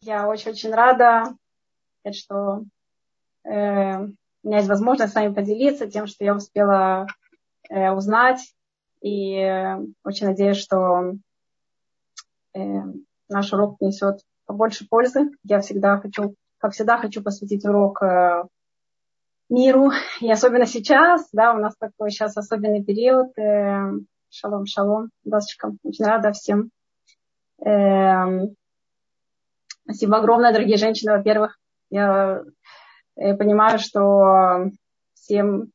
Я очень-очень рада, что у меня есть возможность с вами поделиться тем, что я успела узнать. И очень надеюсь, что наш урок несет побольше пользы. Я всегда хочу посвятить урок миру. И особенно сейчас, да, у нас такой сейчас особенный период. Шалом, шалом, досочкам. Очень рада всем. Спасибо огромное, дорогие женщины. Во-первых, я понимаю, что всем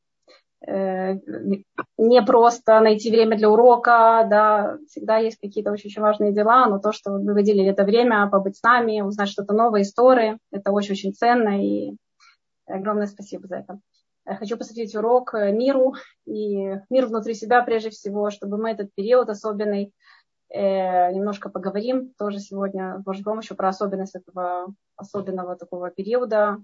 не просто найти время для урока, да, всегда есть какие-то очень-очень важные дела, но то, что вы выделили это время, побыть с нами, узнать что-то новое, истории, это очень-очень ценно, и огромное спасибо за это. Я хочу посвятить урок миру, и мир внутри себя прежде всего, чтобы мы этот период особенный немножко поговорим тоже сегодня, с Божьей помощью, про особенность этого особенного такого периода.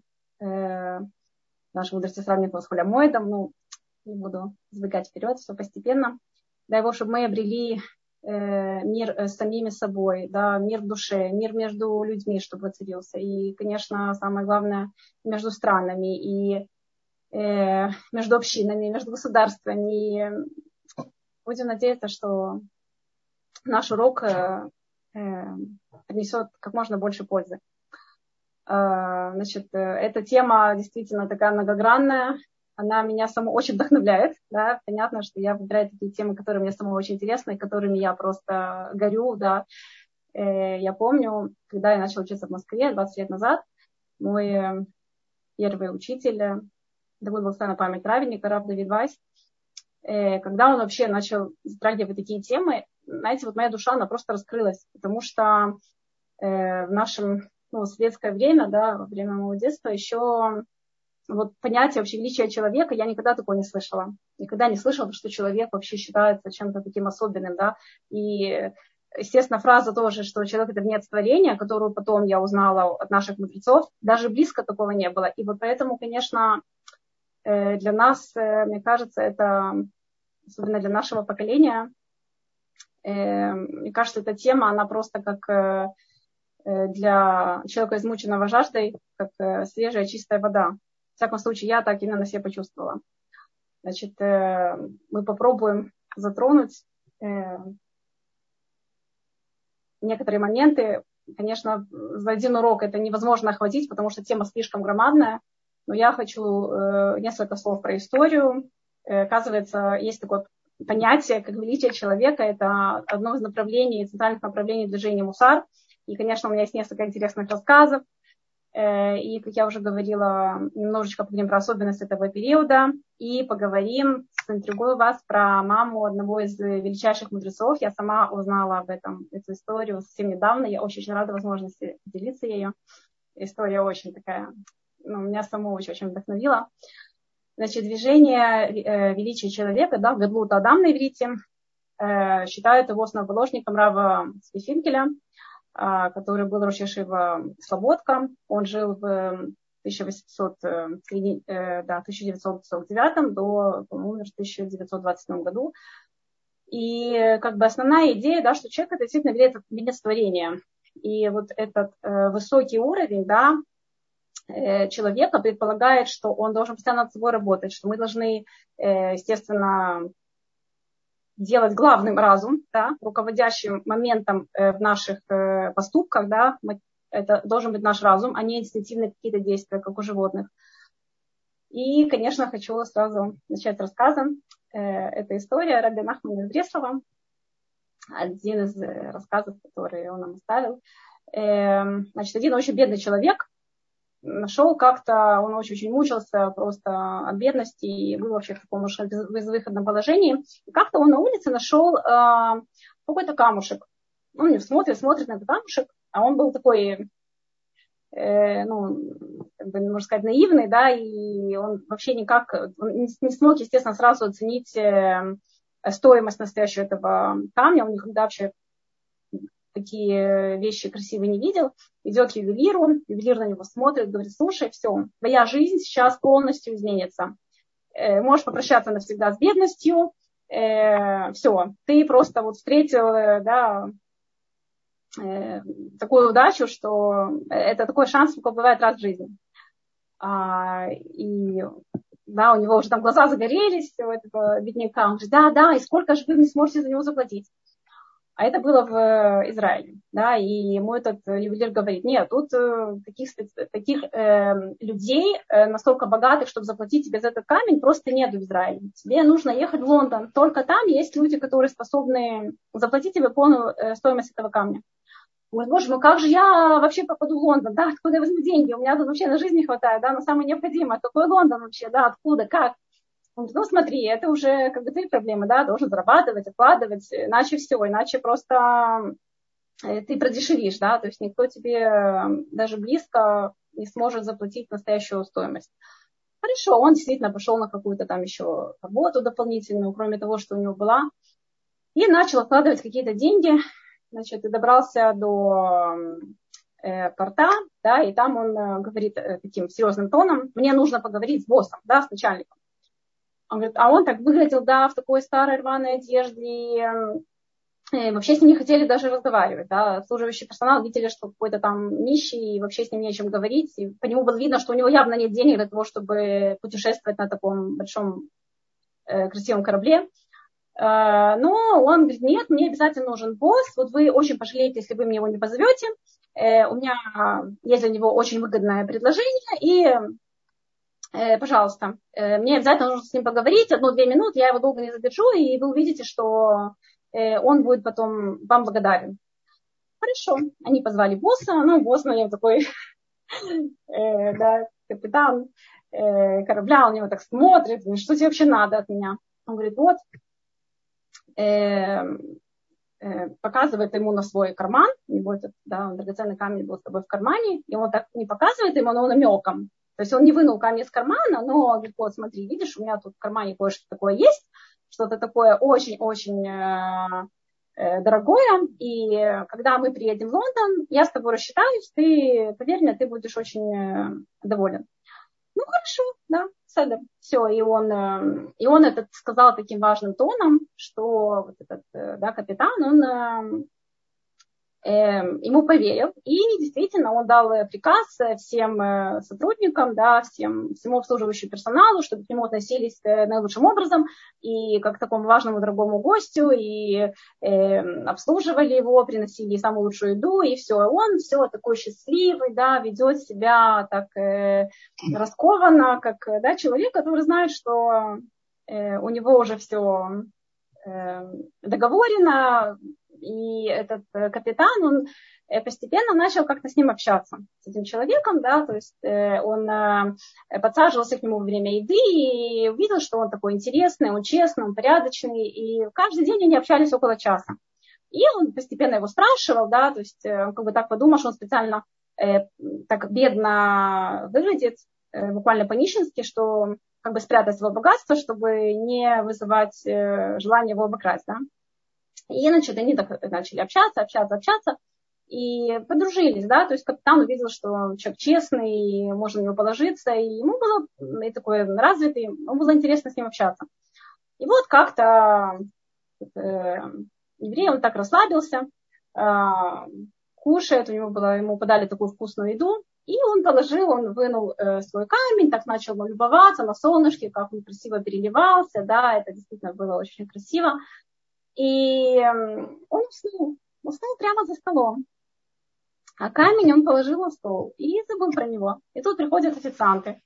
Наши мудрецы сравнивают его с Холямоидом, не буду сбегать вперед, все постепенно. Дай его, чтобы мы обрели мир с самими собой, да, мир в душе, мир между людьми, чтобы воцарился. И, конечно, самое главное, между странами и между общинами, между государствами. И будем надеяться, что наш урок принесет как можно больше пользы. Значит, эта тема действительно такая многогранная. Она меня саму очень вдохновляет. Да? Понятно, что я выбираю такие темы, которые мне самой очень интересны, которыми я просто горю. Да? Я помню, когда я начала учиться в Москве 20 лет назад, мой первый учитель, да будет благословенна память праведника, рав Давид Вайс, когда он вообще начал затрагивать такие темы, знаете, вот моя душа, она просто раскрылась, потому что в нашем светское время, да, во время моего детства, еще вот понятие вообще величия человека я никогда такого не слышала. Никогда не слышала, что человек вообще считается чем-то таким особенным, да. И, естественно, фраза тоже, что человек это венец творения, которую потом я узнала от наших мудрецов, даже близко такого не было. И вот поэтому, конечно, для нас, мне кажется, это, особенно для нашего поколения, мне кажется, эта тема, она просто как для человека, измученного жаждой, как свежая, чистая вода. В всяком случае, я так именно на себе почувствовала. Значит, мы попробуем затронуть некоторые моменты. Конечно, за один урок это невозможно охватить, потому что тема слишком громадная. Но я хочу несколько слов про историю. Оказывается, есть такое понятие, как величие человека. Это одно из направлений, центральных направлений движения Мусар. И, конечно, у меня есть несколько интересных рассказов. И, как я уже говорила, немножечко поговорим про особенности этого периода. И поговорим, заинтригую вас, про маму одного из величайших мудрецов. Я сама узнала об этом, эту историю совсем недавно. Я очень рада возможности делиться ею. История очень такая, меня саму очень вдохновила. Значит, движение величия человека, да, Гадлут Адам на иврите, считают его основоположником рава Цви, который был рош йешива Слободка. Он жил в 1949 до, умер в 1927 году. И как бы основная идея, да, что человек это действительно венец творения. И вот этот высокий уровень, да, человека предполагает, что он должен постоянно над собой работать, что мы должны, естественно, делать главным разум, да, руководящим моментом в наших поступках, да, это должен быть наш разум, а не инстинктивные какие-то действия, как у животных. И, конечно, хочу сразу начать рассказом. Это история раби Нахмана из Бреслова, один из рассказов, которые он нам оставил. Значит, один очень бедный человек нашел как-то, он очень мучился просто от бедности и был вообще в таком уж безвыходном положении. И как-то он на улице нашел какой-то камушек. Он смотрит на этот камушек, а он был такой, как бы, можно сказать, наивный, да, и он вообще никак он не смог, естественно, сразу оценить стоимость настоящего этого камня. Он никогда вообще такие вещи красивые не видел. Идет к ювелиру, ювелир на него смотрит, говорит: слушай, все, твоя жизнь сейчас полностью изменится. Можешь попрощаться навсегда с бедностью. Все, ты просто вот встретил, да, такую удачу, что это такой шанс, только бывает раз в жизни. И да, у него уже там глаза загорелись, у этого бедняка. Он говорит, да, и сколько же вы мне сможете за него заплатить? А это было в Израиле, да, и ему этот ювелир говорит, нет, тут таких людей настолько богатых, чтобы заплатить тебе за этот камень, просто нет в Израиле. Тебе нужно ехать в Лондон, только там есть люди, которые способны заплатить тебе полную стоимость этого камня. Он говорит, боже мой, как же я вообще попаду в Лондон, да, откуда я возьму деньги, у меня тут вообще на жизнь не хватает, да, на самое необходимое, какой Лондон вообще, да, откуда, как? Он говорит, смотри, это уже как бы твои проблемы, да, должен зарабатывать, откладывать, иначе все, иначе просто ты продешевишь, да, то есть никто тебе даже близко не сможет заплатить настоящую стоимость. Хорошо, он действительно пошел на какую-то там еще работу дополнительную, кроме того, что у него была, и начал откладывать какие-то деньги, значит, и добрался до порта, да, и там он говорит таким серьезным тоном, мне нужно поговорить с боссом, да, с начальником. Он говорит, а он так выглядел, да, в такой старой рваной одежде, и вообще с ним не хотели даже разговаривать, да, обслуживающий персонал видели, что какой-то там нищий, и вообще с ним не о чем говорить, и по нему было видно, что у него явно нет денег для того, чтобы путешествовать на таком большом красивом корабле. Но он говорит, нет, мне обязательно нужен босс, вот вы очень пожалеете, если вы мне его не позовете, у меня есть для него очень выгодное предложение, и пожалуйста, мне обязательно нужно с ним поговорить, 1-2 минуты, я его долго не задержу, и вы увидите, что он будет потом вам благодарен. Хорошо, они позвали босса, босс на него такой, да, капитан корабля, он на него так смотрит, что тебе вообще надо от меня? Он говорит, вот, показывает ему на свой карман, у него этот, да, драгоценный камень был с тобой в кармане, и он так не показывает ему, но намеком. То есть он не вынул камень из кармана, но говорит, вот смотри, видишь, у меня тут в кармане кое-что такое есть, что-то такое очень-очень дорогое, и когда мы приедем в Лондон, я с тобой рассчитаюсь, ты, поверь мне, ты будешь очень доволен. Ну, хорошо, да, седер. Все, и он это сказал таким важным тоном, что вот этот, да, капитан, он ему поверил, и действительно он дал приказ всем сотрудникам, да, всему обслуживающему персоналу, чтобы к нему относились наилучшим образом, и как к такому важному дорогому гостю, и обслуживали его, приносили самую лучшую еду, и все. Он все такой счастливый, да, ведет себя так раскованно, как, да, человек, который знает, что у него уже все договорено. И этот капитан, он постепенно начал как-то с ним общаться, с этим человеком, да, то есть он подсаживался к нему во время еды и увидел, что он такой интересный, он честный, он порядочный, и каждый день они общались около часа. И он постепенно его спрашивал, да, то есть он как бы так подумал, что он специально так бедно выглядит, буквально по-нищенски, что как бы спрятать свое богатство, чтобы не вызывать желание его обокрасть, да. И, значит, они так начали общаться, и подружились, да, то есть капитан увидел, что человек честный, можно на него положиться, и ему было, и такой развитый, ему было интересно с ним общаться. И вот как-то еврей, он так расслабился, кушает, ему подали такую вкусную еду, и он вынул свой камень, так начал любоваться на солнышке, как он красиво переливался, да, это действительно было очень красиво. И он уснул прямо за столом. А камень он положил на стол и забыл про него. И тут приходят официанты.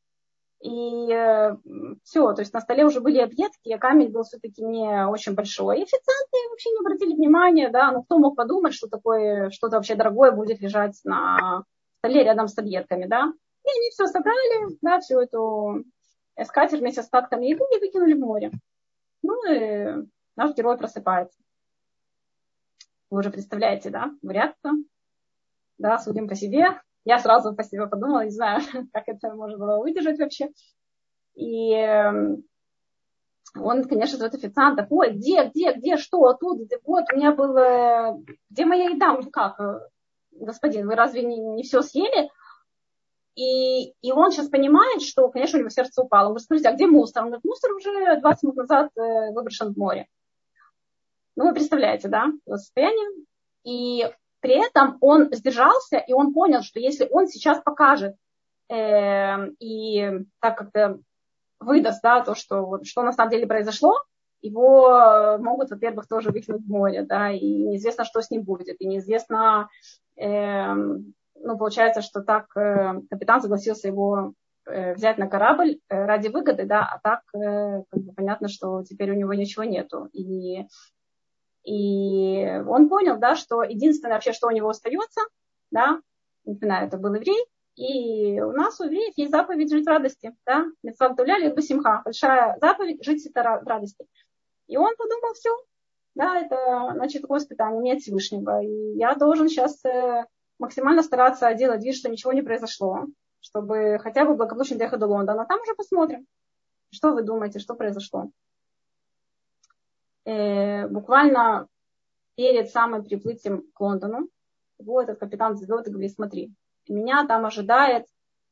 И все, то есть на столе уже были объедки, а камень был все-таки не очень большой. И официанты вообще не обратили внимания, да, кто мог подумать, что такое, что-то вообще дорогое будет лежать на столе рядом с объедками, да. И они все собрали, да, всю эту скатерть вместе с остатками еды и выкинули в море. И наш герой просыпается. Вы уже представляете, да, вариацию? Да, судим по себе. Я сразу по себе подумала, не знаю, как это можно было выдержать вообще. И он, конечно, этот официант такой, где, что, тут, вот, у меня было, где моя еда? Он говорит, как, господин, вы разве не все съели? И он сейчас понимает, что, конечно, у него сердце упало. Он говорит, смотрите, а где мусор? Он говорит, мусор уже 20 минут назад выброшен в море. Вы представляете, да, его состояние. И при этом он сдержался, и он понял, что если он сейчас покажет и так как-то выдаст, да, то, что на самом деле произошло, его могут, во-первых, тоже выкинуть в море, да, и неизвестно, что с ним будет, и неизвестно, получается, что так капитан согласился его взять на корабль ради выгоды, да, а так понятно, что теперь у него ничего нету. И он понял, да, что единственное вообще, что у него остается, да, не знаю, это был еврей, и у нас, у евреев, есть заповедь жить в радости, да, мицват гдуля лит симха, большая заповедь жить в радости. И он подумал, все, да, это, значит, такое испытание, не от Всевышнего, и я должен сейчас максимально стараться делать вид, что ничего не произошло, чтобы хотя бы благополучно доехать до Лондона, а там уже посмотрим, что вы думаете, что произошло. Буквально перед самым приплытием к Лондону его этот капитан зовет и говорит, смотри, меня там ожидает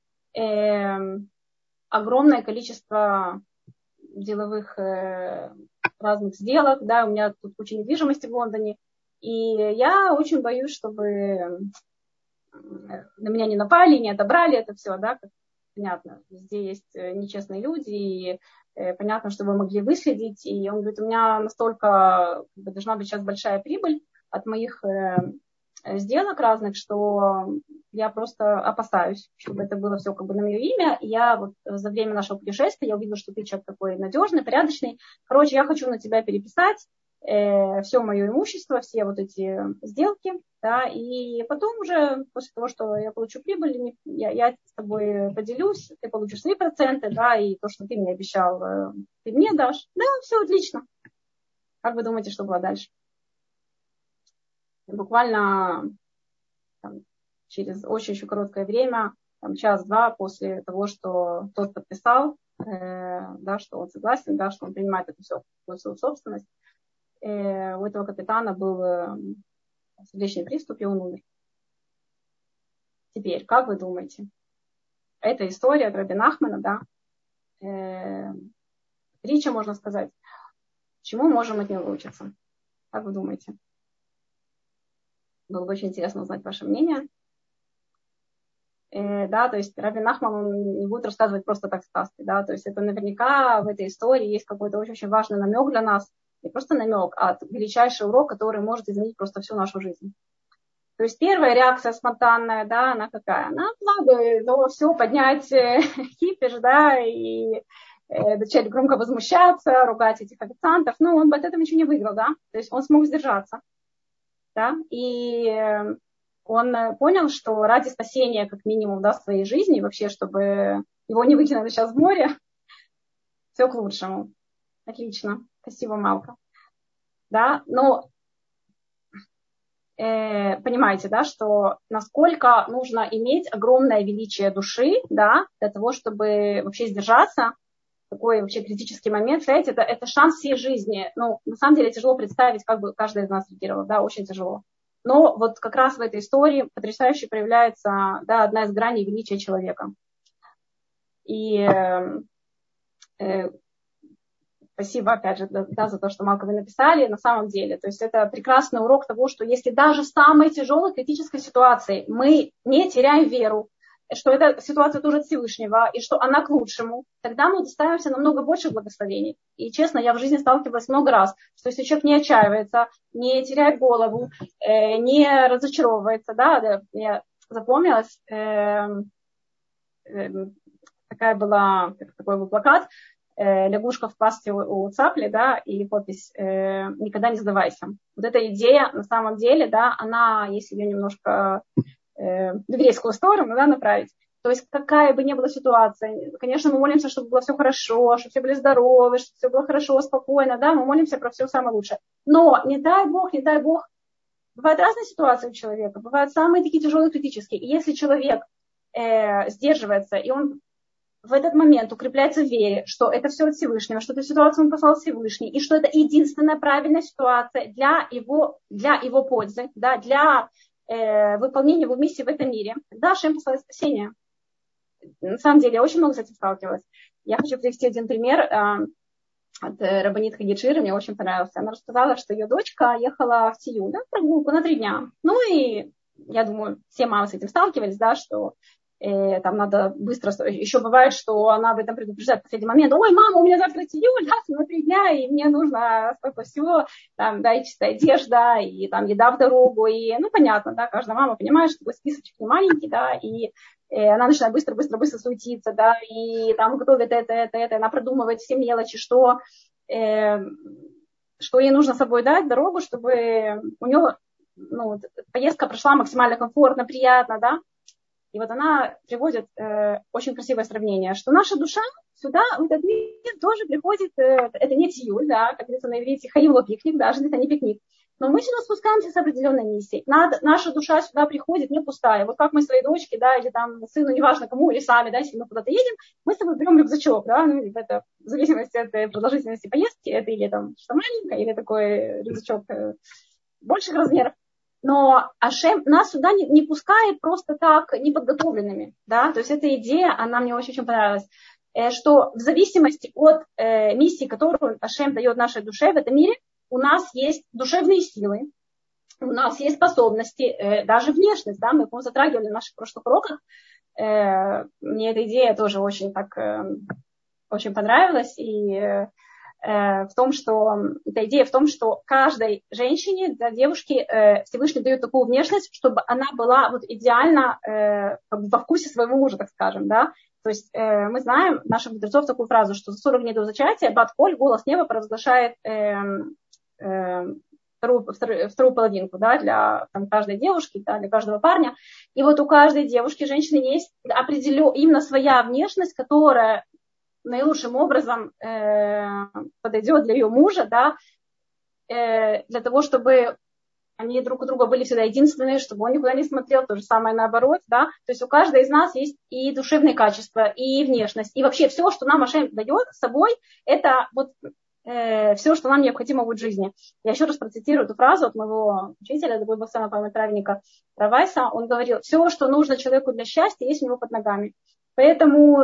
огромное количество деловых разных сделок, да, у меня тут куча недвижимости в Лондоне, и я очень боюсь, чтобы на меня не напали, не отобрали это все, да, как понятно, везде есть нечестные люди, и понятно, что вы могли выследить, и он говорит, у меня настолько должна быть сейчас большая прибыль от моих сделок разных, что я просто опасаюсь, чтобы это было все как бы на мое имя. И я вот за время нашего путешествия, я увидела, что ты человек такой надежный, порядочный. Короче, я хочу на тебя переписать все мое имущество, все вот эти сделки, да, и потом уже, после того, что я получу прибыль, я с тобой поделюсь, ты получишь свои проценты, да, и то, что ты мне обещал, ты мне дашь. Да, все отлично. Как вы думаете, что было дальше? Буквально там, через очень короткое время, там, час-два после того, что тот подписал, да, что он согласен, да, что он принимает это все в свою собственность, у этого капитана был сердечный приступ, и он умер. Теперь, как вы думаете? Эта история от Раби Нахмана, да, притча, можно сказать. Чему можем от нее выучиться? Как вы думаете? Было бы очень интересно узнать ваше мнение. Да, то есть Раби Нахман, он не будет рассказывать просто так сказки, да, то есть это наверняка в этой истории есть какой-то очень важный намек для нас, не просто намек, а величайший урок, который может изменить просто всю нашу жизнь. То есть первая реакция спонтанная, да, она какая? Она была бы, все, поднять кипиш, да, и начать громко возмущаться, ругать этих официантов, но он бы от этого ничего не выиграл, да, то есть он смог сдержаться, да, и он понял, что ради спасения, как минимум, да, своей жизни, вообще, чтобы его не выкинули сейчас в море, все к лучшему. Отлично. Спасибо, Малка. Да, но понимаете, да, что насколько нужно иметь огромное величие души, да, для того, чтобы вообще сдержаться, такой вообще критический момент, знаете, это шанс всей жизни. Ну, на самом деле тяжело представить, как бы каждый из нас реагировал, да, очень тяжело. Но вот как раз в этой истории потрясающе проявляется, да, одна из граней величия человека. И спасибо, опять же, да, за то, что, Малка, вы написали, на самом деле. То есть это прекрасный урок того, что если даже в самой тяжелой критической ситуации мы не теряем веру, что эта ситуация тоже от Всевышнего, и что она к лучшему, тогда мы доставимся намного больше благословений. И честно, я в жизни сталкивалась много раз, что если человек не отчаивается, не теряет голову, не разочаровывается, да, я запомнилась, такой был плакат, лягушка в пасти у цапли, да, и подпись «Никогда не сдавайся». Вот эта идея, на самом деле, да, она, если ее немножко в еврейскую сторону, да, направить, то есть какая бы ни была ситуация, конечно, мы молимся, чтобы было все хорошо, чтобы все были здоровы, чтобы все было хорошо, спокойно, да, мы молимся про все самое лучшее. Но не дай Бог, бывают разные ситуации у человека, бывают самые такие тяжелые, критические. И если человек сдерживается, и он в этот момент укрепляется в вере, что это все от Всевышнего, что эту ситуацию он послал Всевышний, и что это единственная правильная ситуация для его пользы, да, для выполнения его миссии в этом мире, тогда Ашем посылает спасение. На самом деле, я очень много с этим сталкивалась. Я хочу привести один пример. от Рабанит Хагиджиры, мне очень понравился. Она рассказала, что ее дочка ехала в Тию, да, в прогулку на 3 дня. Ну и я думаю, все мамы с этим сталкивались, да, что там надо быстро... Еще бывает, что она об этом предупреждает в последний момент. Ой, мама, у меня завтра Тию, да, на 3 дня, и мне нужно столько всего, там, да, и чистая одежда, и там еда в дорогу, и, ну, понятно, да, каждая мама понимает, что такой списочек не маленький, да, и она начинает быстро суетиться, да, и там готовит это, она продумывает все мелочи, что ей нужно с собой дать в дорогу, чтобы у нее, ну, поездка прошла максимально комфортно, приятно, да. И вот она приводит очень красивое сравнение, что наша душа сюда, в этот мир, тоже приходит, это не тиюль, да, как говорится на иврите, хаило пикник, даже это не пикник. Но мы сюда спускаемся с определенной миссией. Наша душа сюда приходит не пустая. Вот как мы своей дочке, да, или там сыну, неважно кому, или сами, да, если мы куда-то едем, мы с собой берем рюкзачок, да, ну, это в зависимости от продолжительности поездки, это или там что маленькое, или такой рюкзачок больших размеров. Но Ашем нас сюда не пускает просто так неподготовленными, да, то есть эта идея, она мне очень понравилась, что в зависимости от миссии, которую Ашем дает нашей душе в этом мире, у нас есть душевные силы, у нас есть способности, даже внешность, да, мы, по-моему, затрагивали в наших прошлых уроках, мне эта идея тоже очень очень понравилась, и в том, что эта идея в том, что каждой женщине, да, девушке Всевышний дает такую внешность, чтобы она была вот идеально во вкусе своего мужа, так скажем, да. То есть мы знаем, наших мудрецов, такую фразу, что за 40 дней до зачатия Бат-Коль, голос неба, провозглашает вторую половинку, да, для там, каждой девушки, да, для каждого парня. И вот у каждой девушки, женщины, есть именно своя внешность, которая наилучшим образом подойдет для ее мужа, да, для того, чтобы они друг у друга были всегда единственные, чтобы он никуда не смотрел, то же самое наоборот, да, то есть у каждой из нас есть и душевные качества, и внешность, и вообще все, что нам Ашем дает с собой, это вот все, что нам необходимо в жизни. Я еще раз процитирую эту фразу от моего учителя, такой был самый памятный травника Равайса, он говорил, все, что нужно человеку для счастья, есть у него под ногами. Поэтому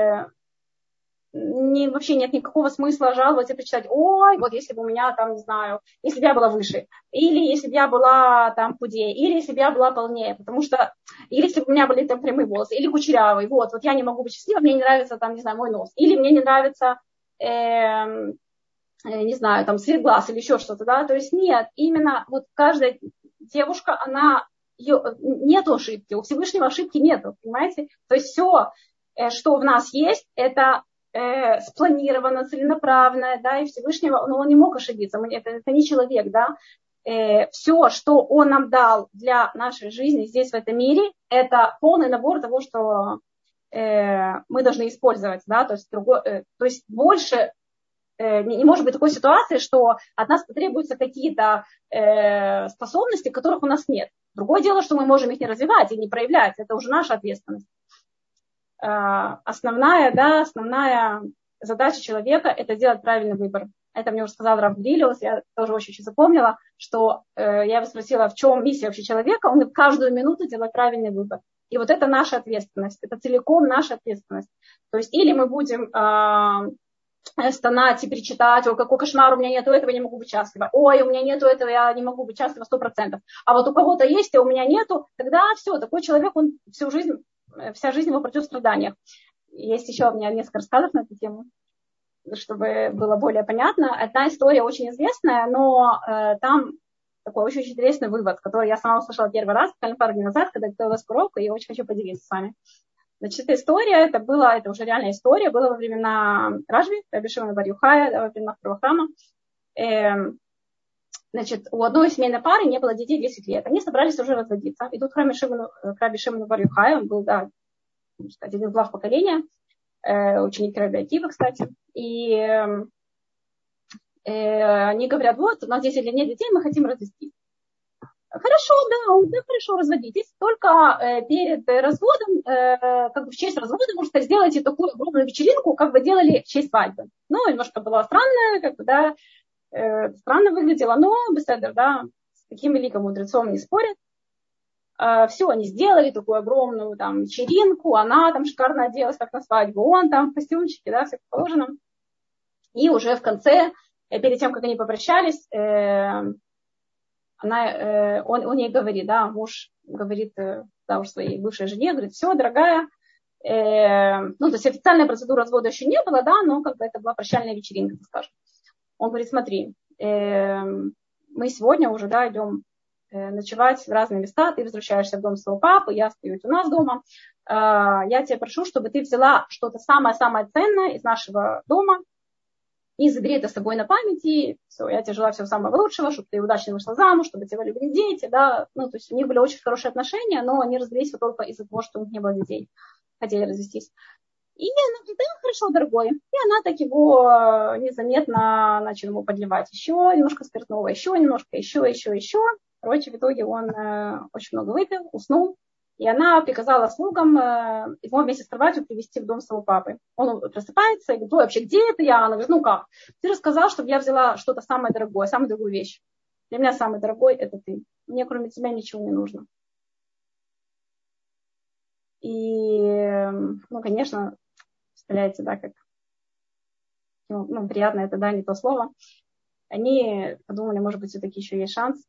вообще нет никакого смысла жаловаться и причитать, ой, вот если бы у меня там, не знаю, если бы я была выше, или если бы я была там худее, или если бы я была полнее, потому что, или если бы у меня были там прямые волосы, или кучерявые, вот я не могу быть счастливой, мне не нравится там, не знаю, мой нос, или мне не нравится, не знаю, там цвет глаз или еще что-то, да, то есть нет, именно вот каждая девушка, нету ошибки, у Всевышнего ошибки нету, понимаете, то есть все, что в нас есть, это спланировано, целенаправленно, да, и Всевышнего, но он не мог ошибиться, это не человек, да, все, что он нам дал для нашей жизни здесь, в этом мире, это полный набор того, что мы должны использовать, да, то есть больше не может быть такой ситуации, что от нас потребуются какие-то способности, которых у нас нет. Другое дело, что мы можем их не развивать и не проявлять, это уже наша ответственность. Основная задача человека – это делать правильный выбор. Это мне уже сказал Рав Лилиус, я тоже очень запомнила, что я его спросила, в чем миссия вообще человека, он в каждую минуту делает правильный выбор. И вот это наша ответственность, это целиком наша ответственность. То есть или мы будем стонать и перечитать, ой, какой кошмар, у меня нету этого, я не могу быть счастлива, ой, у меня нету этого, я не могу быть счастлива 100%. А вот у кого-то есть, а у меня нету, тогда все, такой человек, он вся жизнь его пройдет в страданиях. Есть еще у меня несколько рассказов на эту тему, чтобы было более понятно. Одна история очень известная, но там такой очень интересный вывод, который я сама услышала первый раз, буквально пару дней назад, когда готовилась к уроку, и очень хочу поделиться с вами. Значит, эта история, это уже реальная история, была во времена Ражби, Раби Шимона бар Йохая, во времена второго храма. Значит, у одной семейной пары не было детей 10 лет. Они собрались уже разводиться. Идут к Раби Шимону бар Йохаю, он был, да, один из глав поколения, ученик Раби Акивы, кстати. И они говорят, вот, у нас 10 лет нет детей, мы хотим развестись. Хорошо, да, хорошо, разводитесь. Только перед разводом, как бы в честь развода, можно сказать, сделайте такую огромную вечеринку, как бы делали в честь свадьбы. Ну, немножко было странно, как бы, да, странно выглядело, но беседер, да, с таким великим мудрецом не спорят. Все, они сделали такую огромную там вечеринку, она там шикарно оделась, как на свадьбу, он там в костюмчике, да, все как положено. И уже в конце, перед тем, как они попрощались, он ей говорит, да, муж говорит, да, уже своей бывшей жене, говорит, все, дорогая, ну, то есть официальная процедура развода еще не было, да, но как бы это была прощальная вечеринка, так скажем. Он говорит, смотри, мы сегодня уже, да, идем ночевать в разные места, ты возвращаешься в дом своего папы, я остаюсь у нас дома, я тебя прошу, чтобы ты взяла что-то самое-самое ценное из нашего дома и забери это с собой на памяти, все, я тебе желаю всего самого лучшего, чтобы ты удачно вышла замуж, чтобы тебя любили дети, да, ну, то есть у них были очень хорошие отношения, но они развелись только из-за того, что у них не было детей, хотели развестись. И она говорит, да, хорошо, дорогой. И она так его незаметно начала ему подливать еще немножко спиртного, еще немножко, еще. Короче, в итоге он очень много выпил, уснул. И она приказала слугам его вместе с кроватью привезти в дом своего папы. Он просыпается и говорит, ой, вообще, где это я? Она говорит, ну как? Ты рассказал, чтобы я взяла что-то самое дорогое, самую дорогую вещь. Для меня самый дорогой это ты. Мне кроме тебя ничего не нужно. И, ну, конечно, представляете, да, как ну, приятно это, да, не то слово. Они подумали, может быть, все-таки еще есть шанс.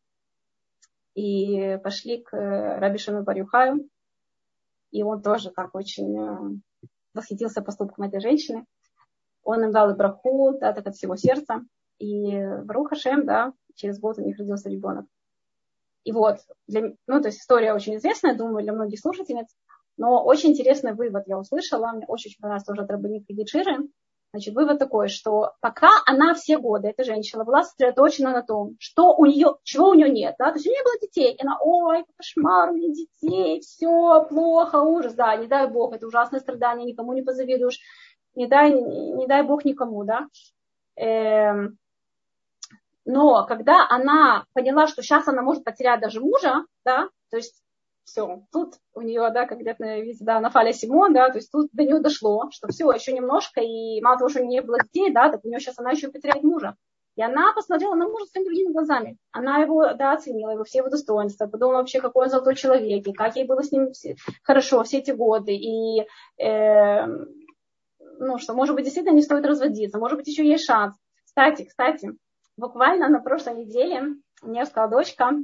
И пошли к Раби Шимону бар Йохаю. И он тоже так очень восхитился поступком этой женщины. Он им дал и браху, да, так от всего сердца. И Барух Ашем, да, через год у них родился ребенок. И вот, ну, то есть история очень известная, думаю, для многих слушательниц. Но очень интересный вывод я услышала. Мне очень понравилось тоже от Рабанит Хагиджиры. Значит, вывод такой, что пока она все годы, эта женщина, была сосредоточена на том, что у нее, чего у нее нет, да, то есть у нее не было детей, и она, ой, кошмар, у меня детей, все плохо, ужас, да, не дай Бог, это ужасное страдание, никому не позавидуешь, не дай Бог никому, да. Но когда она поняла, что сейчас она может потерять даже мужа, да, то есть все, тут у нее, да, как где-то, да, на фале Симон, да, то есть тут до нее дошло, что все, еще немножко, и мало того, что у нее не было детей, да, так у нее сейчас она еще потеряет мужа. И она посмотрела на мужа своими другими глазами. Она его, да, оценила, его все его достоинства, подумала вообще, какой он золотой человек, и как ей было с ним хорошо все эти годы, и, ну, что, может быть, действительно не стоит разводиться, может быть, еще есть шанс. Кстати, буквально на прошлой неделе мне сказала дочка,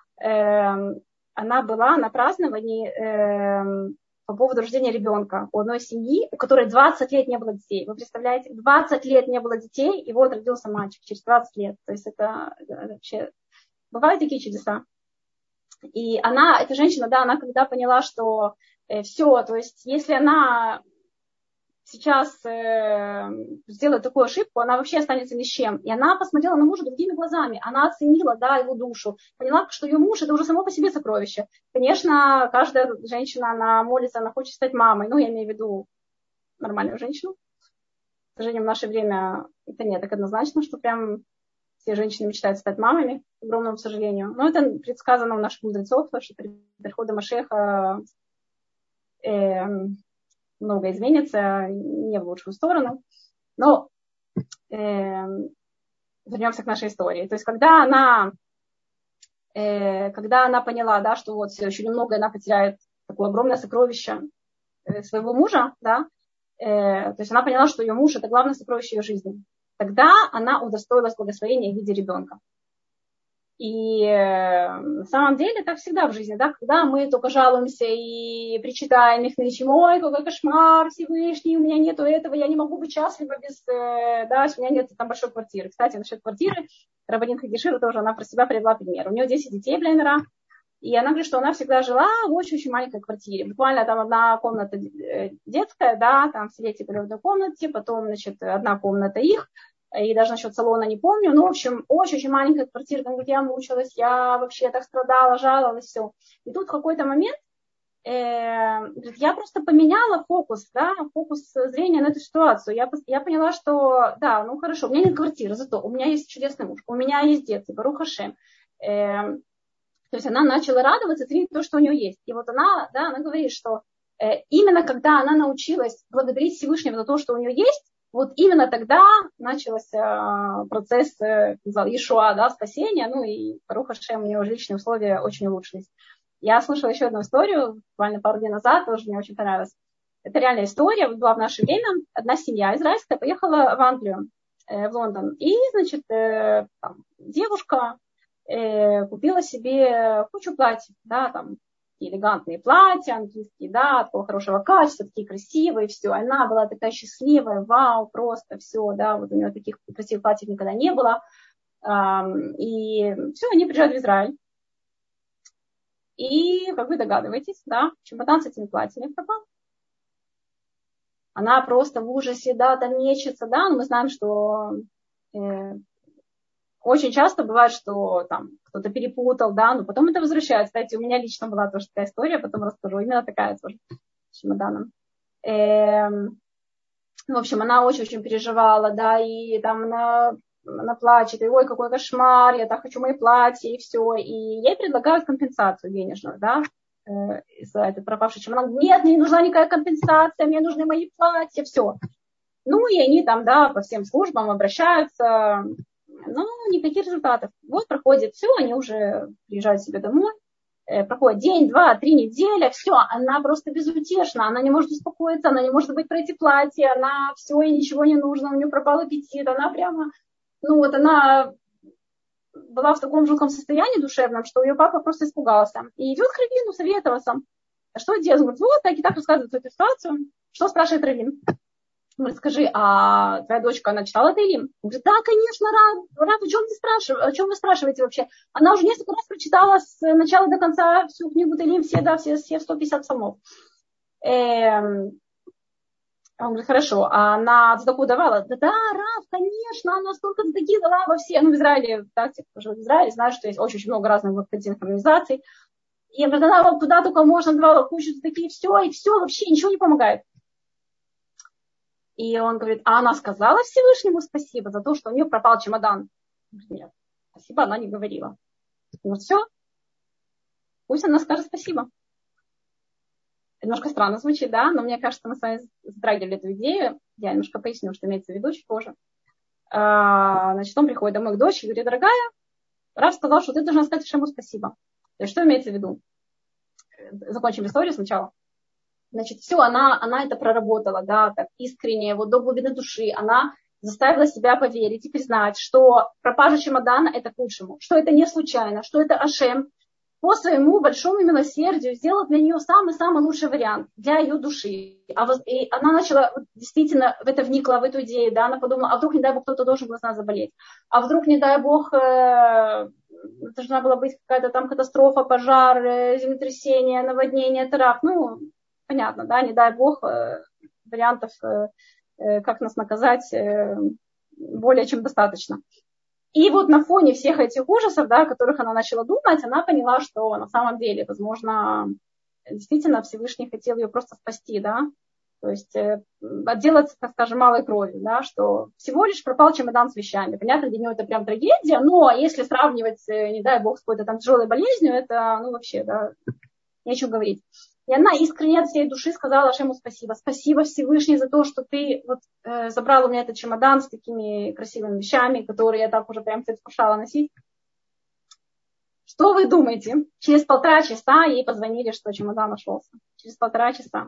она была на праздновании по поводу рождения ребенка у одной семьи, у которой 20 лет не было детей. Вы представляете, 20 лет не было детей, и вот родился мальчик через 20 лет. То есть это вообще... Бывают такие чудеса. И она, эта женщина, да, она когда поняла, что все, то есть если она сейчас сделает такую ошибку, она вообще останется ни с чем. И она посмотрела на мужа другими глазами. Она оценила, да, его душу. Поняла, что ее муж это уже само по себе сокровище. Конечно, каждая женщина, она молится, она хочет стать мамой. Ну, я имею в виду нормальную женщину. К сожалению, в наше время это не так однозначно, что прям все женщины мечтают стать мамами, к огромному сожалению. Но это предсказано у наших мудрецов, что при приходе Машеха много изменится, не в лучшую сторону. Но вернемся к нашей истории. То есть, когда она поняла, да, что вот все еще немного она потеряет такое огромное сокровище своего мужа, да, то есть она поняла, что ее муж это главное сокровище ее жизни. Тогда она удостоилась благословения в виде ребенка. И на самом деле так всегда в жизни, да, когда мы только жалуемся и причитаем их нынче, ой, какой кошмар, Всевышний, у меня нету этого, я не могу быть счастлива без, да, у меня нет там большой квартиры. Кстати, насчет квартиры, Рабанит Хагиджира тоже, она про себя привела пример. У нее 10 детей, блейнера, и она говорит, что она всегда жила в очень-очень маленькой квартире. Буквально там одна комната детская, да, там все дети были в одной комнате, потом, значит, одна комната их, и даже насчет салона не помню. Ну, в общем, очень-очень маленькая квартира. Там, я мучилась, я вообще так страдала, жаловалась, все. И тут в какой-то момент я просто поменяла фокус, да, фокус зрения на эту ситуацию. Я поняла, что, да, ну хорошо, у меня нет квартиры, зато у меня есть чудесный муж, у меня есть дети, Барух Ашем. То есть она начала радоваться, ценить то, что у нее есть. И вот она, да, она говорит, что именно когда она научилась благодарить Всевышнего за то, что у нее есть, вот именно тогда начался процесс Ишуа, да, спасения, ну и Барух Ашем, у него жилищные условия очень улучшились. Я слышала еще одну историю, буквально пару дней назад, тоже мне очень понравилось. Это реальная история. Вот была в наше время. Одна семья израильская поехала в Англию, в Лондон. И, значит, там, девушка купила себе кучу платьев, да, там, такие элегантные платья, английские, да, такого хорошего качества, такие красивые, все. Она была такая счастливая, вау, просто все, да, вот у нее таких красивых платьев никогда не было. И все, они приезжают в Израиль. И, как вы догадываетесь, да, чемодан с этими платьями пропал. Она просто в ужасе, да, там мечется, да, но мы знаем, что очень часто бывает, что там кто-то перепутал, да, но потом это возвращается. Кстати, у меня лично была тоже такая история, потом расскажу, именно такая тоже с чемоданом. В общем, она очень-очень переживала, да, и там она плачет, и ой, какой кошмар, я так хочу мои платья, и все. И ей предлагают компенсацию денежную, да, за этот пропавший чемодан. Нет, мне не нужна никакая компенсация, мне нужны мои платья, все. Ну, и они там, да, по всем службам обращаются, но никаких результатов. Вот проходит все, они уже приезжают себе домой, проходит день, два, 3 недели, все, она просто безутешна, она не может успокоиться, она не может забыть про эти платья, она все, ей ничего не нужно, у нее пропал аппетит, она прямо, ну вот она была в таком жутком состоянии душевном, что ее папа просто испугался. И идет к раввину советоваться. А что делать? Он говорит, вот так и так рассказывает эту ситуацию. Что спрашивает раввин? Он говорит, скажи, а твоя дочка, она читала Теилим? Он говорит, да, конечно, Рав, о чем вы спрашиваете вообще? Она уже несколько раз прочитала с начала до конца всю книгу Теилим, все 150 псалмов. Он говорит, хорошо, а она цдаку давала? Да, Рав, конечно, она столько цдаки дала во все. Ну, в Израиле, да, те, кто живет в Израиле, знают, что есть очень много разных благотворительных организаций. И она вот туда только можно давала кучу цдаки, и все, вообще ничего не помогает. И он говорит, а она сказала Всевышнему спасибо за то, что у нее пропал чемодан? Он говорит, нет, спасибо она не говорила. Ну все, пусть она скажет спасибо. Немножко странно звучит, да, но мне кажется, мы с вами затрагивали эту идею. Я немножко поясню, что имеется в виду чуть позже. Значит, он приходит домой к дочери и говорит, дорогая, Рав сказал, что ты должна сказать Шему спасибо. То есть, что имеется в виду? Закончим историю сначала. Значит, все, она это проработала, да, так искренне, вот до глубины души. Она заставила себя поверить и признать, что пропажа чемодана – это к лучшему, что это не случайно, что это Ашем по своему большому милосердию сделал для нее самый-самый лучший вариант для ее души. И она начала, действительно, в это вникла, в эту идею, да, она подумала, а вдруг, не дай Бог, кто-то должен был с нас заболеть, а вдруг, не дай Бог, должна была быть какая-то там катастрофа, пожар, землетрясение, наводнение, теракт, ну, понятно, да, не дай Бог, вариантов, как нас наказать, более чем достаточно. И вот на фоне всех этих ужасов, да, о которых она начала думать, она поняла, что на самом деле, возможно, действительно Всевышний хотел ее просто спасти, да, то есть отделаться, так скажем, малой кровью, да, что всего лишь пропал чемодан с вещами. Понятно, для нее это прям трагедия, но если сравнивать, не дай Бог, с какой-то там тяжелой болезнью, это, ну, вообще, да, не о чем говорить. И она искренне от всей души сказала Ашему спасибо. Спасибо Всевышний за то, что ты вот, забрал у меня этот чемодан с такими красивыми вещами, которые я так уже прям предвкушала носить. Что вы думаете? Через 1,5 часа ей позвонили, что чемодан нашелся. Через 1,5 часа.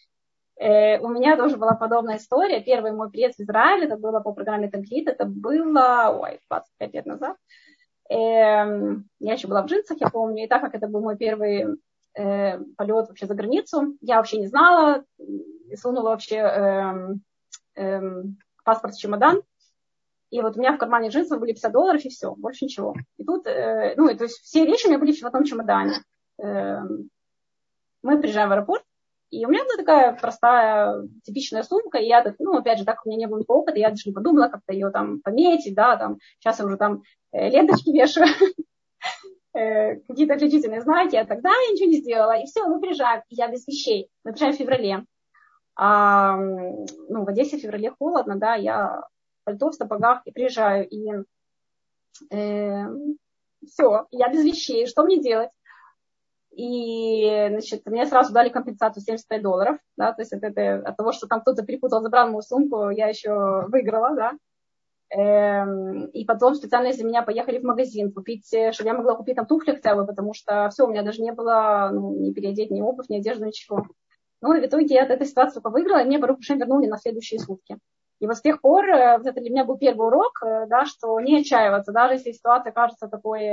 У меня тоже была подобная история. Первый мой приезд в Израиль, это было по программе Танклит, это было 25 лет назад. Я еще была в джинсах, я помню. И так как это был мой первый полет вообще за границу, я вообще не знала, сунула вообще паспорт в чемодан, и вот у меня в кармане джинсов были $50 и все, больше ничего. И тут, ну, и, то есть все вещи у меня были в одном чемодане. Мы приезжаем в аэропорт, и у меня была такая простая, типичная сумка, и я, ну, опять же, так как у меня не было никакого опыта, я даже не подумала как-то ее там пометить, да, там, сейчас я уже там ленточки вешаю, какие-то отличительные знаки, а тогда я ничего не сделала. И все, мы приезжаем, я без вещей. Мы приезжаем в феврале. Ну, в Одессе в феврале холодно, да, я в пальто, в сапогах, и приезжаю, и все, я без вещей, что мне делать? И, значит, мне сразу дали компенсацию $75, да, то есть от того, что там кто-то перепутал, забрал мою сумку, я еще выиграла, да. И потом специально из-за меня поехали в магазин купить, чтобы я могла купить там туфли хотя бы, потому что все, у меня даже не было, ну, ни переодеть, ни обувь, ни одежды, ничего. Ну, и в итоге я от этой ситуации только выиграла, и мне Барух Ашем вернули на следующие сутки. И вот с тех пор, вот это для меня был первый урок, да, что не отчаиваться, даже если ситуация кажется такой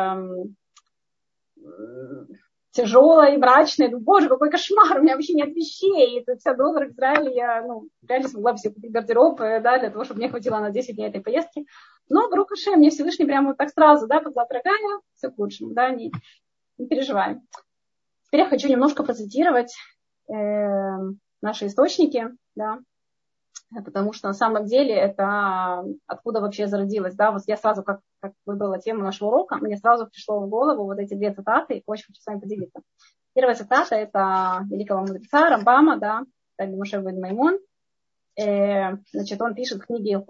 тяжелой, мрачной. Ну, боже, какой кошмар, у меня вообще нет вещей. И тут $50 в Израиле, я реально смогла бы себе купить гардероб, да, для того, чтобы мне хватило на 10 дней этой поездки. Но, Барух Ашем, мне Всевышний прямо вот так сразу, да, сказал, дорогая, все к лучшему, да, не переживаем. Теперь я хочу немножко процитировать наши источники, да, потому что на самом деле это откуда вообще зародилось, да, вот я сразу, как выбрала тему нашего урока, мне сразу пришло в голову вот эти две цитаты, и очень хочу с вами поделиться. Первая цитата – это великого мудреца Рамбама, да, Раби Моше бен Маймон. Значит, он пишет в книге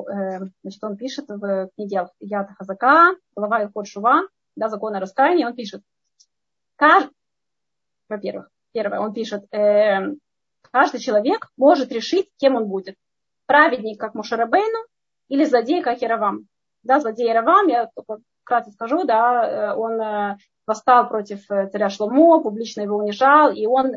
Яд Хазака, глава Илхот Шува, да, закон о раскаянии, он пишет, во-первых, первое, он пишет, каждый человек может решить, кем он будет. Праведник, как Моше Рабейну, или злодей, как Яровам. Да, злодей Яровам, я только вкратце скажу, да, он восстал против царя Шломо, публично его унижал, и он,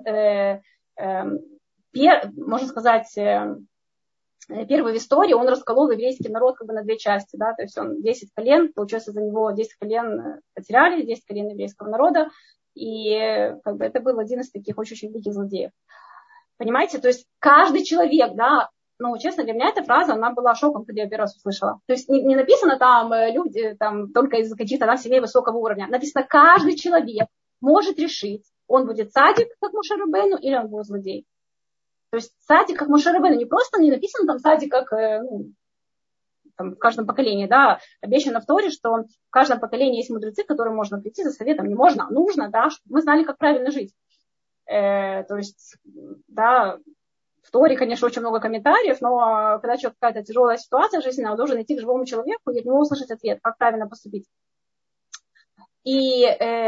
можно сказать, первый в истории, он расколол еврейский народ как бы на две части, да, то есть он 10 колен, получается, за него 10 колен потеряли, 10 колен еврейского народа, и как бы это был один из таких очень великих злодеев. Понимаете, то есть каждый человек, да, ну, честно, для меня эта фраза, она была шоком, когда я первый раз услышала. То есть не написано там люди там только из каких-то там семей высокого уровня. Написано, каждый человек может решить, он будет цадик, как Моше Рабейну, или он будет злодей. То есть цадик, как Моше Рабейну, не просто не написано там цадик, как там, в каждом поколении, да, обещано в Торе, что в каждом поколении есть мудрецы, к которым можно прийти за советом, не можно, а нужно, да, чтобы мы знали, как правильно жить. То есть, да, в Торе, конечно, очень много комментариев, но когда какая-то тяжелая ситуация жизненная, он должен идти к живому человеку и от него услышать ответ, как правильно поступить. И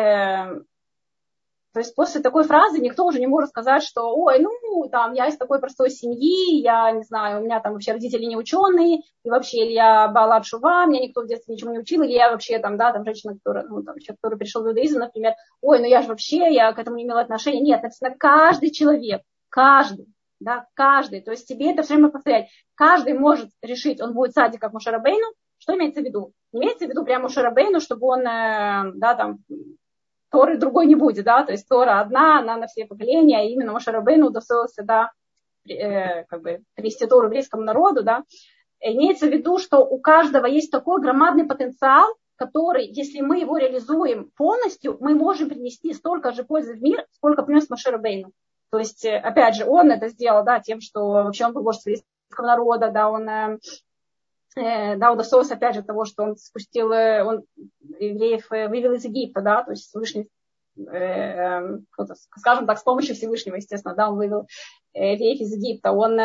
то есть после такой фразы никто уже не может сказать, что, ой, ну, там, я из такой простой семьи, я не знаю, у меня там вообще родители не ученые, и вообще, или я Баалат Шува, меня никто в детстве ничему не учил, или я вообще там, да, там женщина, которая, ну, там, человек, который пришел в иудаизм, например, ой, ну я же вообще, я к этому не имела отношения. Нет, написано каждый человек, каждый, да, каждый, то есть тебе это все время повторять. Каждый может решить, он будет цадик, как Моше Рабейну. Что имеется в виду? Имеется в виду прямо Моше Рабейну, чтобы он, да, там, Торы другой не будет, да, то есть Тора одна, она на все поколения, а именно Моше Рабейну удостоился, да, как бы привести Тору еврейскому народу, да. Имеется в виду, что у каждого есть такой громадный потенциал, который, если мы его реализуем полностью, мы можем принести столько же пользы в мир, сколько принес Моше Рабейну. То есть, опять же, он это сделал, да, тем, что вообще он был вождь еврейского народа, да, он удостоился, опять же, того, что он спустил, он евреев вывел из Египта, да, то есть Всевышний, скажем так, с помощью Всевышнего, естественно, да, он вывел евреев из Египта, он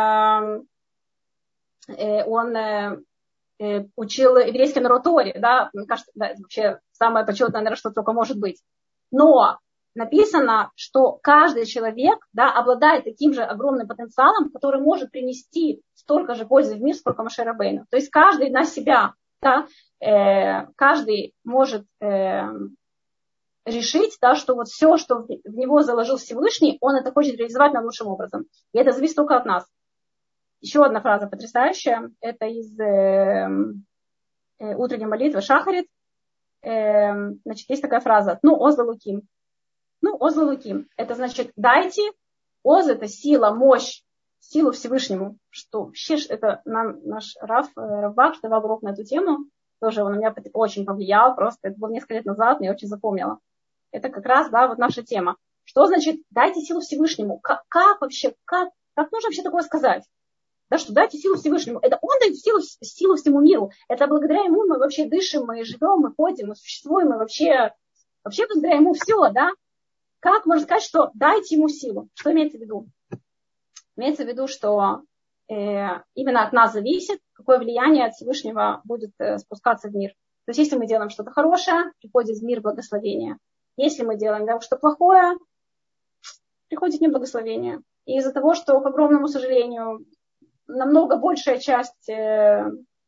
учил еврейский народ Торе, да, мне кажется, да, это вообще самое почетное, наверное, что только может быть. Но написано, что каждый человек, да, обладает таким же огромным потенциалом, который может принести столько же пользы в мир, сколько Моше Рабейну. То есть каждый на себя, да, каждый может решить, да, что вот все, что в него заложил Всевышний, он это хочет реализовать наилучшим образом. И это зависит только от нас. Еще одна фраза потрясающая. Это из утренней молитвы Шахарит. Значит, есть такая фраза. Ну, Озла Луким. Ну, Озла Луким. Это значит, дайте. Оз – это сила, мощь, силу Всевышнему. Что вообще, это наш Равбак, что давал урок на эту тему. Тоже он на меня очень повлиял. Просто это было несколько лет назад, но я очень запомнила. Это как раз, да, вот наша тема. Что значит дайте силу Всевышнему? Как вообще, как нужно вообще такое сказать? Да, что дайте силу Всевышнему. Это он дает силу всему миру. Это благодаря ему мы вообще дышим, мы живем, мы ходим, мы существуем, мы вообще благодаря ему все, да? Как можно сказать, что дайте ему силу? Что имеется в виду? Имеется в виду, что именно от нас зависит, какое влияние от Всевышнего будет спускаться в мир. То есть, если мы делаем что-то хорошее, приходит в мир благословение. Если мы делаем что-то плохое, приходит неблагословение. И из-за того, что, к огромному сожалению, намного большая часть, и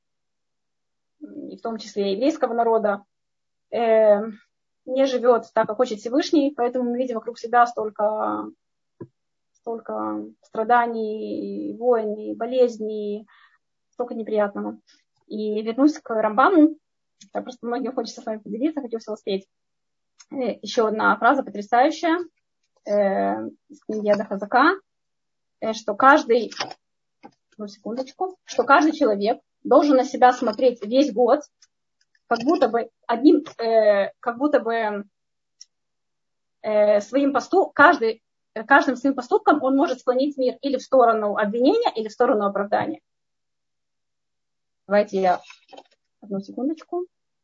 в том числе еврейского народа, не живет так, как хочет Всевышний, поэтому мы видим вокруг себя столько столько страданий, войн, и болезней, столько неприятного. И вернусь к Рамбаму. Просто многим хочется с вами поделиться, хочу все успеть. Еще одна фраза потрясающая из книги Ада Хазака, что каждый человек должен на себя смотреть весь год, как будто бы своим каждым своим поступком он может склонить мир или в сторону обвинения, или в сторону оправдания. Давайте я одну секундочку.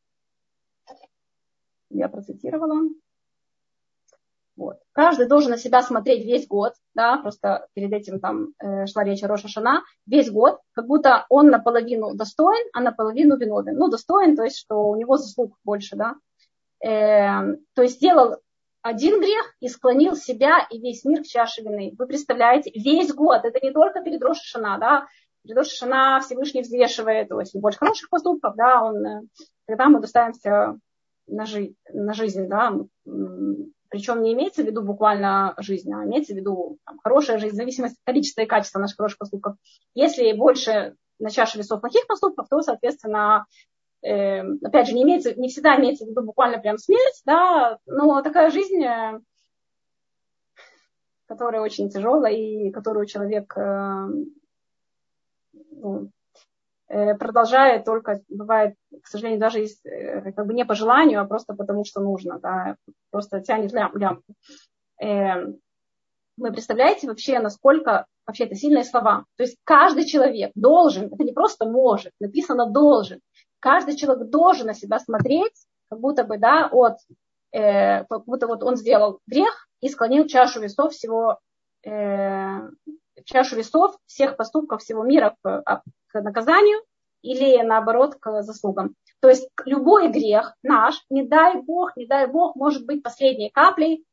Я процитировала. Вот. Каждый должен на себя смотреть весь год, да, просто перед этим там шла речь о Рош ха-Шана, весь год, как будто он наполовину достоин, а наполовину виновен. Ну, достоин, то есть, что у него заслуг больше, да. То есть, сделал один грех и склонил себя и весь мир к чаше вины. Вы представляете, весь год, это не только перед Рош ха-Шана, да, перед Рош ха-Шана Всевышний взвешивает очень больше хороших поступков, да, когда мы доставимся на жизнь, да, причем не имеется в виду буквально жизнь, а имеется в виду там, хорошая жизнь, в зависимости от количества и качества наших хороших поступков. Если больше на чаше весов плохих поступков, то, соответственно, опять же, не всегда имеется в виду буквально прям смерть, да, но такая жизнь, которая очень тяжелая и которую человек продолжает только, бывает, к сожалению, даже как бы не по желанию, а просто потому, что нужно, да, просто тянет лямку. Вы представляете вообще, насколько вообще это сильные слова? То есть каждый человек должен, это не просто может, написано должен, каждый человек должен на себя смотреть, как будто бы, да, как будто вот он сделал грех и склонил чашу весов всех поступков всего мира к наказанию или наоборот к заслугам. То есть любой грех наш, не дай Бог, может быть последней каплей,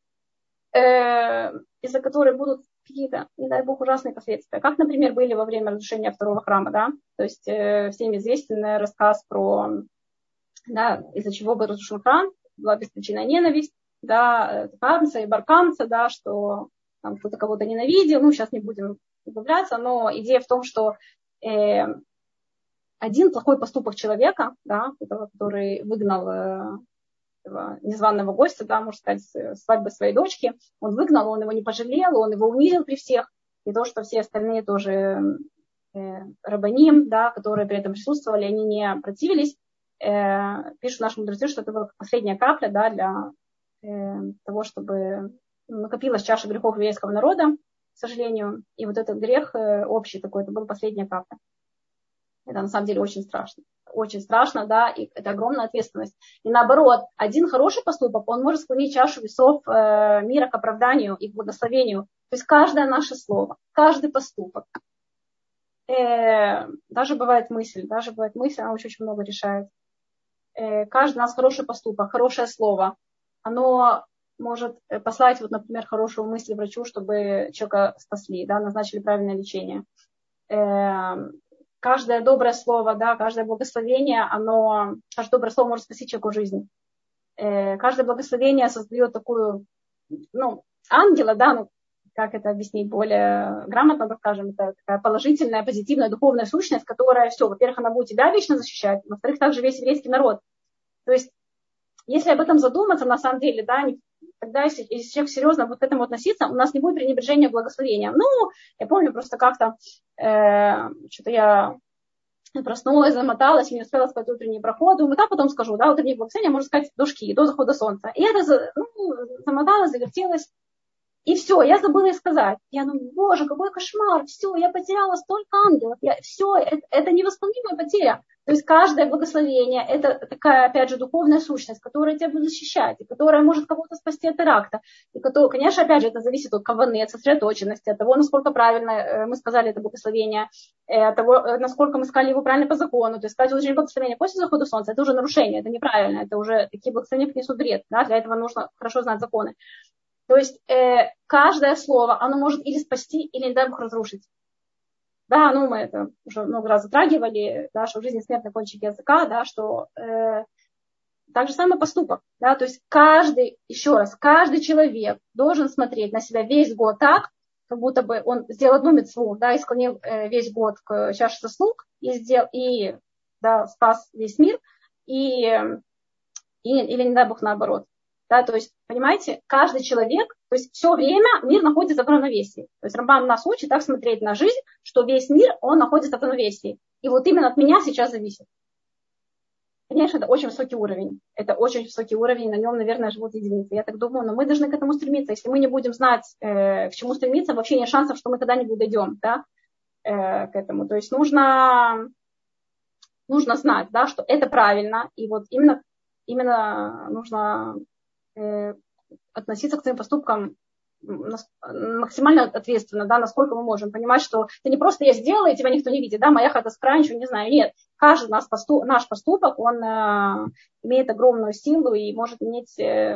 из-за которой будут какие-то, не дай Бог, ужасные последствия. Как, например, были во время разрушения второго храма, да? То есть всем известен рассказ про, да, из-за чего был разрушен храм, была беспричинная ненависть, да, Камца и Баркамца, да, что там кто-то кого-то ненавидел, сейчас не будем углубляться, но идея в том, что один плохой поступок человека, да, который выгнал незваного гостя, да, можно сказать, с свадьбы своей дочки, он выгнал, он его не пожалел, он его унизил при всех, и то, что все остальные тоже рабаним, да, которые при этом присутствовали, они не противились, пишут наши мудрецы, что это была последняя капля, да, для того, чтобы накопилась чаша грехов еврейского народа, к сожалению, и вот этот грех общий такой, это была последняя капля. Это на самом деле очень страшно, да, и это огромная ответственность. И наоборот, один хороший поступок, он может склонить чашу весов мира к оправданию и к благословению. То есть каждое наше слово, каждый поступок, даже бывает мысль, она очень много решает. Каждый у нас хороший поступок, хорошее слово, оно может послать, вот, например, хорошую мысль врачу, чтобы человека спасли, да, назначили правильное лечение. Каждое доброе слово, да, каждое благословение, каждое доброе слово может спасти человеку жизнь. Каждое благословение создает такую, ангела, да, как это объяснить более грамотно, так скажем, это такая положительная, позитивная, духовная сущность, которая все, во-первых, она будет тебя лично защищать, во-вторых, также весь еврейский народ. То есть, если об этом задуматься, на самом деле, да, тогда, если человек серьезно будет к этому относиться, у нас не будет пренебрежения благословением. Я помню просто как-то, что-то я проснулась, замоталась, и не успела сказать утренний проход. Думаю, да, потом скажу, да, утреннее благословение, можно сказать, до захода солнца. И я замоталась, завертелась. И все, я забыла сказать. Я думаю, боже, какой кошмар, все, я потеряла столько ангелов. Это невосполнимая потеря. То есть каждое благословение, это такая, опять же, духовная сущность, которая тебя будет защищать, и которая может кого-то спасти от теракта. И конечно, опять же, это зависит от каваны, от сосредоточенности, от того, насколько правильно мы сказали это благословение, от того, насколько мы сказали его правильно по закону. То есть сказать утреннее благословение после захода солнца, это уже нарушение, это неправильно, это уже такие благословения принесут вред. Да? Для этого нужно хорошо знать законы. То есть каждое слово, оно может или спасти, или, не дай Бог, разрушить. Да, мы это уже много раз затрагивали, да, что в жизни смерть на кончике языка, да, что так же самый поступок. Да, то есть каждый человек должен смотреть на себя весь год так, как будто бы он сделал одну мицву, да, и склонил весь год к чаше заслуг, и да, спас весь мир, или, не дай бог, наоборот. Да, то есть, понимаете, каждый человек, то есть все время мир находится в равновесии. То есть Рамбам нас учит так смотреть на жизнь, что весь мир, он находится в равновесии. И вот именно от меня сейчас зависит. Конечно, это очень высокий уровень. Это очень высокий уровень, на нем, наверное, живут единицы. Я так думаю, но мы должны к этому стремиться. Если мы не будем знать, к чему стремиться, вообще нет шансов, что мы когда-нибудь дойдем, да, к этому. То есть нужно знать, да, что это правильно. И вот именно нужно относиться к своим поступкам максимально ответственно, да, насколько мы можем понимать, что это не просто я сделала, и тебя никто не видит, да, моя хата с краю, ничего не знаю, нет. Каждый наш поступок, он имеет огромную силу и может иметь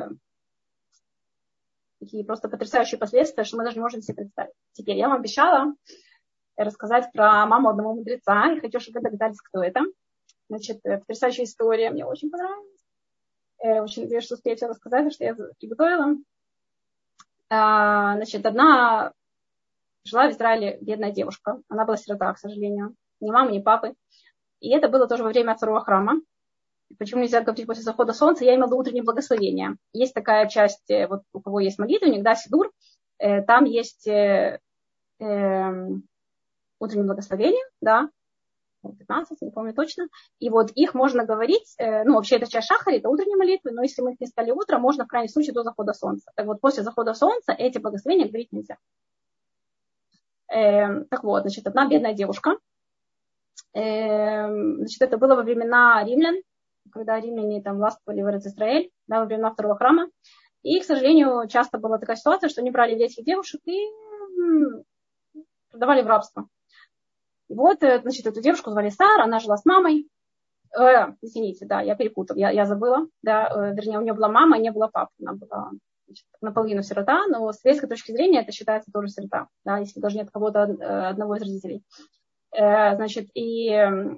такие просто потрясающие последствия, что мы даже не можем себе представить. Теперь я вам обещала рассказать про маму одного мудреца, и хочу, чтобы вы догадались, кто это. Значит, потрясающая история, мне очень понравилась. Очень надеюсь, что успею все рассказать, что я приготовила. Значит, одна жила в Израиле бедная девушка. Она была сирота, к сожалению. Ни мамы, ни папы. И это было тоже во время второго храма. Почему нельзя говорить после захода солнца? Я имела в виду утреннее благословение. Есть такая часть, вот у кого есть молитвенник, да, сидур, там есть утреннее благословение, да, 15, не помню точно. И вот их можно говорить, вообще это часть шахари, это утренние молитвы, но если мы их не стали утром, можно в крайнем случае до захода солнца. Так вот, после захода солнца эти благословения говорить нельзя. Так вот, значит, одна бедная девушка, значит, это было во времена римлян, когда римляне там властвовали в Эрец-Исраэль, да, во времена второго храма. И, к сожалению, часто была такая ситуация, что они брали детских девушек и продавали в рабство. И вот, значит, эту девушку звали Сара, она жила с мамой. Извините, да, я перепутала, я забыла. Да, вернее, у нее была мама, а не было папы. Она была, значит, наполовину сирота, но с еврейской точки зрения это считается тоже сирота, да, если даже нет кого-то одного из родителей. Значит, и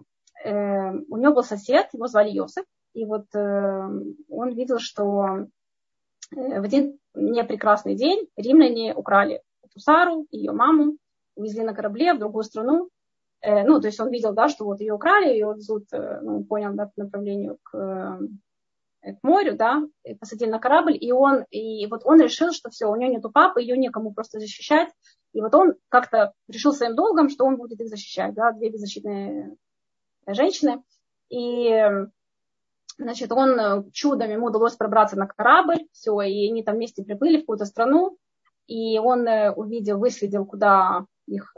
у нее был сосед, его звали Йосеф. И вот он видел, что в один непрекрасный день римляне украли эту Сару, ее маму, увезли на корабле в другую страну. То есть он видел, да, что вот ее украли, ее везут, он понял, да, по направлению к морю, да, и посадили на корабль, и вот он решил, что все, у нее нету папы, ее некому просто защищать, и вот он как-то решил своим долгом, что он будет их защищать, да, две беззащитные женщины, и, значит, он чудом, ему удалось пробраться на корабль, все, и они там вместе приплыли в какую-то страну, и он выследил, куда их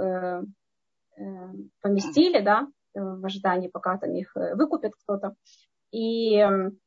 поместили, да, в ожидании, пока там их выкупит кто-то. И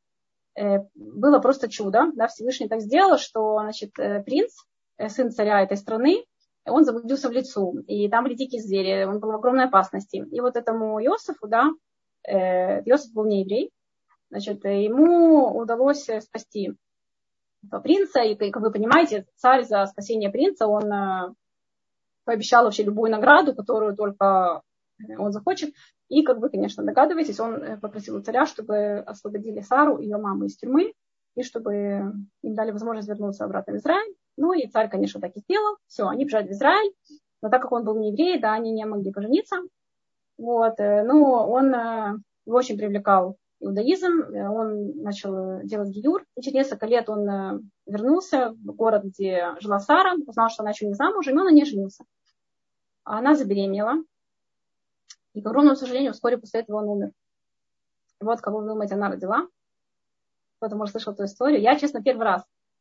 было просто чудо, да, Всевышний так сделал, что, значит, принц, сын царя этой страны, он заблудился в лесу, и там были дикие звери, он был в огромной опасности. И вот этому Иосифу, да, Иосиф был не еврей, значит, ему удалось спасти этого принца, и, как вы понимаете, царь за спасение принца, он пообещал вообще любую награду, которую только он захочет. И, как вы, конечно, догадываетесь, он попросил у царя, чтобы освободили Сару, ее маму из тюрьмы, и чтобы им дали возможность вернуться обратно в Израиль. Ну и царь, конечно, так и сделал. Все, они бежали в Израиль. Но так как он был не еврей, да, они не могли пожениться. Вот. Он его очень привлекал иудаизм. Он начал делать гиюр. И через несколько лет он вернулся в город, где жила Сара. Узнал, что она еще не замужем, но он не женился. Она забеременела. И, к огромному сожалению, вскоре после этого он умер. И вот, кого вы думаете, она родила? Кто-то, может, слышал эту историю. Я, честно, первый раз.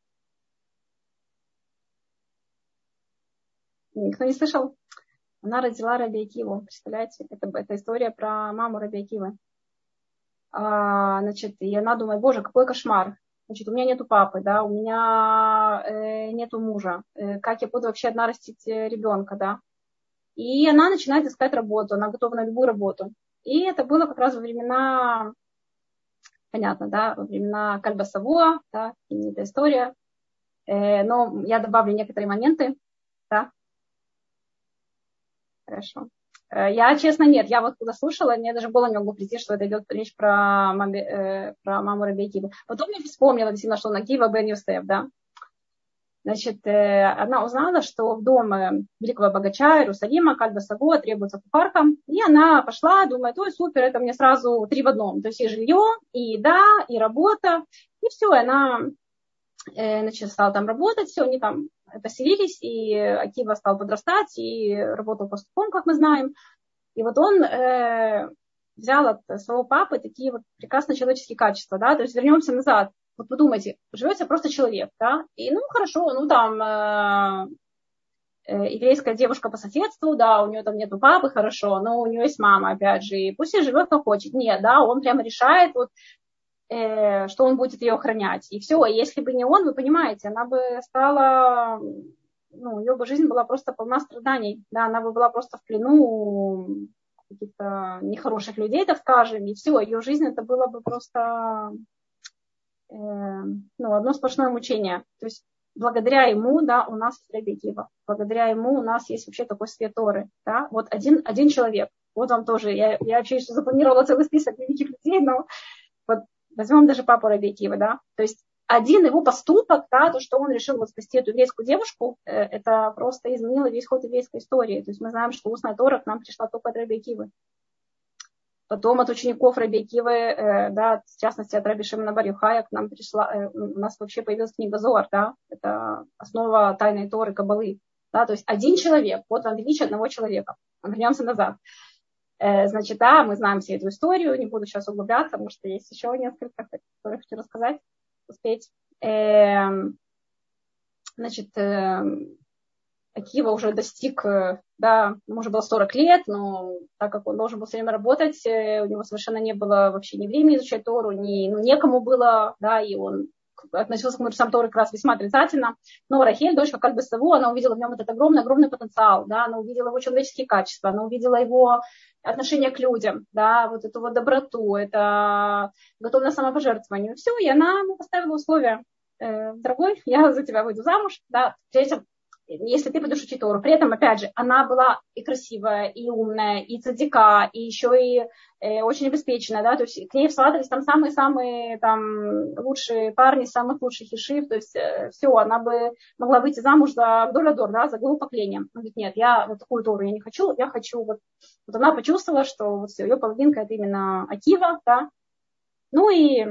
Никто не слышал? Она родила Раби Акиву. Представляете? Это история про маму Раби Акивы. Значит, и она думает, боже, какой кошмар. Значит, у меня нету папы, да, у меня нету мужа. Как я буду вообще одна растить ребенка, да? И она начинает искать работу, она готова на любую работу. И это было как раз во времена, понятно, да, во времена Кальба Савуа, да, знаменитая история. Но я добавлю некоторые моменты, да. Хорошо. Я, честно, нет, я вот когда слушала, мне даже в голову не могло прийти, что это идет речь про маму Раби Акивы. Потом я вспомнила, действительно, что он Акива бен Йосеф, да. Значит, она узнала, что в доме великого богача Иерусалима, Кальба Саго, требуется кухарка. И она пошла, думает, ой, супер, это мне сразу 3 в одном. То есть и жилье, и еда, и работа. И все, она значит, стала там работать, все, они там поселились, и Акива стал подрастать, и работал пастухом, как мы знаем. И вот он взял от своего папы такие вот прекрасные человеческие качества, да, то есть вернемся назад. Вот подумайте, живете просто человек, да, и ну хорошо, ну там еврейская девушка по соседству, да, у нее там нету папы, хорошо, но у нее есть мама, опять же, и пусть и живет как хочет. Нет, да, он прямо решает, вот, что он будет ее охранять. И все, если бы не он, вы понимаете, она бы стала, ну, ее бы жизнь была просто полна страданий, да, она бы была просто в плену каких-то нехороших людей, так скажем, и все, ее жизнь это было бы просто ну, одно сплошное мучение. То есть благодаря ему, да, у нас есть Раби Акива. Благодаря ему у нас есть вообще такой свет Торы. Да? Вот один человек. Вот вам тоже. Я вообще еще запланировала целый список великих людей, но вот возьмем даже папу Раби Акивы, да. То есть один его поступок, да, то, что он решил вот спасти эту еврейскую девушку, это просто изменило весь ход еврейской истории. То есть мы знаем, что устная Тора к нам пришла только от Раби Акивы. Потом от учеников Раби Акивы, да, в частности от Раби Шимона бар Йохая к нам пришла, у нас вообще появилась книга Зоар, да, это основа тайной Торы, Каббалы, да, то есть один человек, вот вам величие одного человека. Вернемся назад. Значит, да, мы знаем всю эту историю, не буду сейчас углубляться, потому что есть еще несколько, которые хочу рассказать, успеть. Значит, Акива уже достиг, да, ему уже было 40 лет, но так как он должен был все время работать, у него совершенно не было вообще ни времени изучать Тору, некому было, да, и он относился к мудрецам Торы как раз весьма отрицательно. Но Рахель, дочка Кальбы Саву, она увидела в нем этот огромный потенциал, да, она увидела его человеческие качества, она увидела его отношение к людям, да, вот эту вот доброту, это готовность к самопожертвованию. Все, и она ему поставила условия. Дорогой, я за тебя выйду замуж, да, при этом если ты будешь учить Тору. При этом, опять же, она была и красивая, и умная, и цадика, и еще и очень обеспеченная, да, то есть к ней всватывались там самые-самые там лучшие парни, самых лучших ешив, то есть все, она бы могла выйти замуж за Гдоль-Адор, да, за главу поколения. Он говорит, нет, я вот такую Тору я не хочу, я хочу вот она почувствовала, что вот все, ее половинка это именно Акива, да, ну и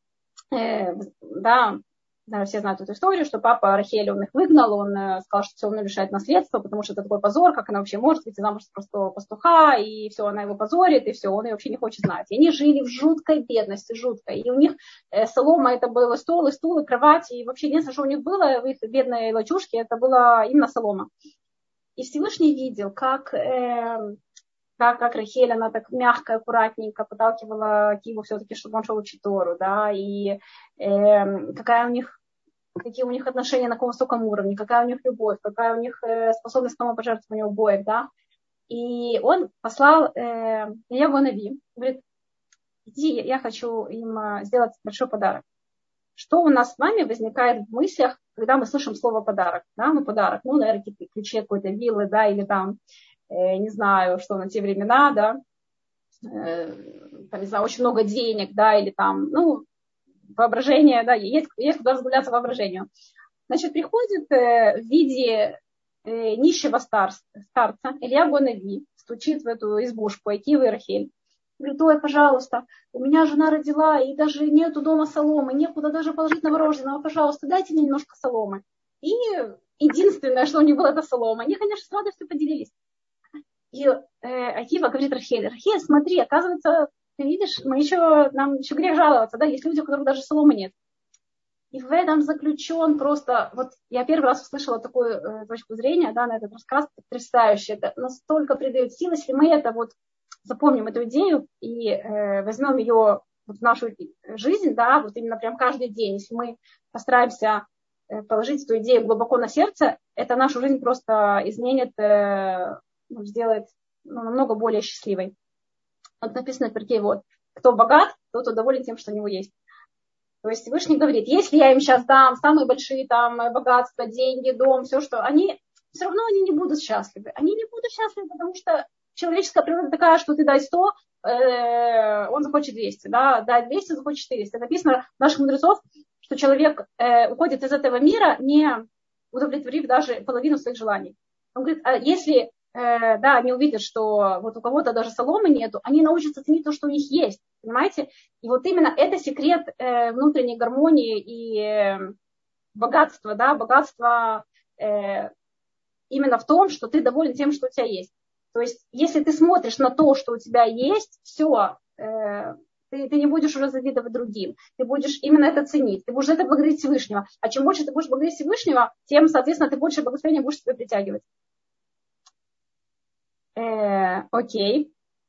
да, все знают эту историю, что папа Рахель, он их выгнал, он сказал, что все, он лишает наследства, потому что это такой позор, как она вообще может выйти замуж за простого пастуха, и все, она его позорит, и все, он ее вообще не хочет знать. И они жили в жуткой бедности, жуткой. И у них солома, это было стол, и кровать, и вообще единственное, что у них было в их бедной лачушке, это была именно солома. И Всевышний видел, как Рахель, она так мягко, аккуратненько подталкивала Киву все-таки, чтобы он шел учить Тору, да, и какие у них отношения на каком высоком уровне, какая у них любовь, какая у них способность к самопожертвованию обоих, да. И он послал Ильягу Нави, говорит, иди, я хочу им сделать большой подарок. Что у нас с вами возникает в мыслях, когда мы слышим слово подарок, да, ну подарок, ну, наверное, ключи какой-то виллы, да, или там не знаю, что на те времена, да, там, не знаю, очень много денег, да, или там, ну, воображение, да, есть куда разгуляться воображению. Значит, приходит в виде нищего старца Ильягу Нави, стучит в эту избушку Акивы и Рахель. Говорит, ой, пожалуйста, у меня жена родила, и даже нету дома соломы, некуда даже положить новорожденного, пожалуйста, дайте мне немножко соломы. И единственное, что у них было, это солома. Они, конечно, с радостью поделились. И Акива говорит Рахель, смотри, оказывается, ты видишь, нам еще грех жаловаться, да, есть люди, у которых даже соломы нет. И в этом заключен просто, вот я первый раз услышала такую точку зрения, да, на этот рассказ, потрясающий, это настолько придает сил, если мы это вот запомним эту идею и возьмем ее вот в нашу жизнь, да, вот именно прям каждый день, если мы постараемся положить эту идею глубоко на сердце, это нашу жизнь просто изменит, сделает намного более счастливой. Вот написано в Перкей, вот, кто богат, тот доволен тем, что у него есть. То есть Всевышний говорит, если я им сейчас дам самые большие там богатства, деньги, дом, все, что они, все равно они не будут счастливы. Они не будут счастливы, потому что человеческая природа такая, что ты дай 100, он захочет 200, да, дай 200, захочет 400. Написано у наших мудрецов, что человек уходит из этого мира не удовлетворив даже половину своих желаний. Он говорит, а если да, они увидят, что вот у кого-то даже соломы нету, они научатся ценить то, что у них есть, понимаете? И вот именно это секрет внутренней гармонии и богатства, да, богатства именно в том, что ты доволен тем, что у тебя есть. То есть, если ты смотришь на то, что у тебя есть, все, ты не будешь уже завидовать другим, ты будешь именно это ценить, ты будешь за это благодарить Всевышнего. А чем больше ты будешь благодарить Всевышнего, тем, соответственно, ты больше благословения будешь себе притягивать. Окей.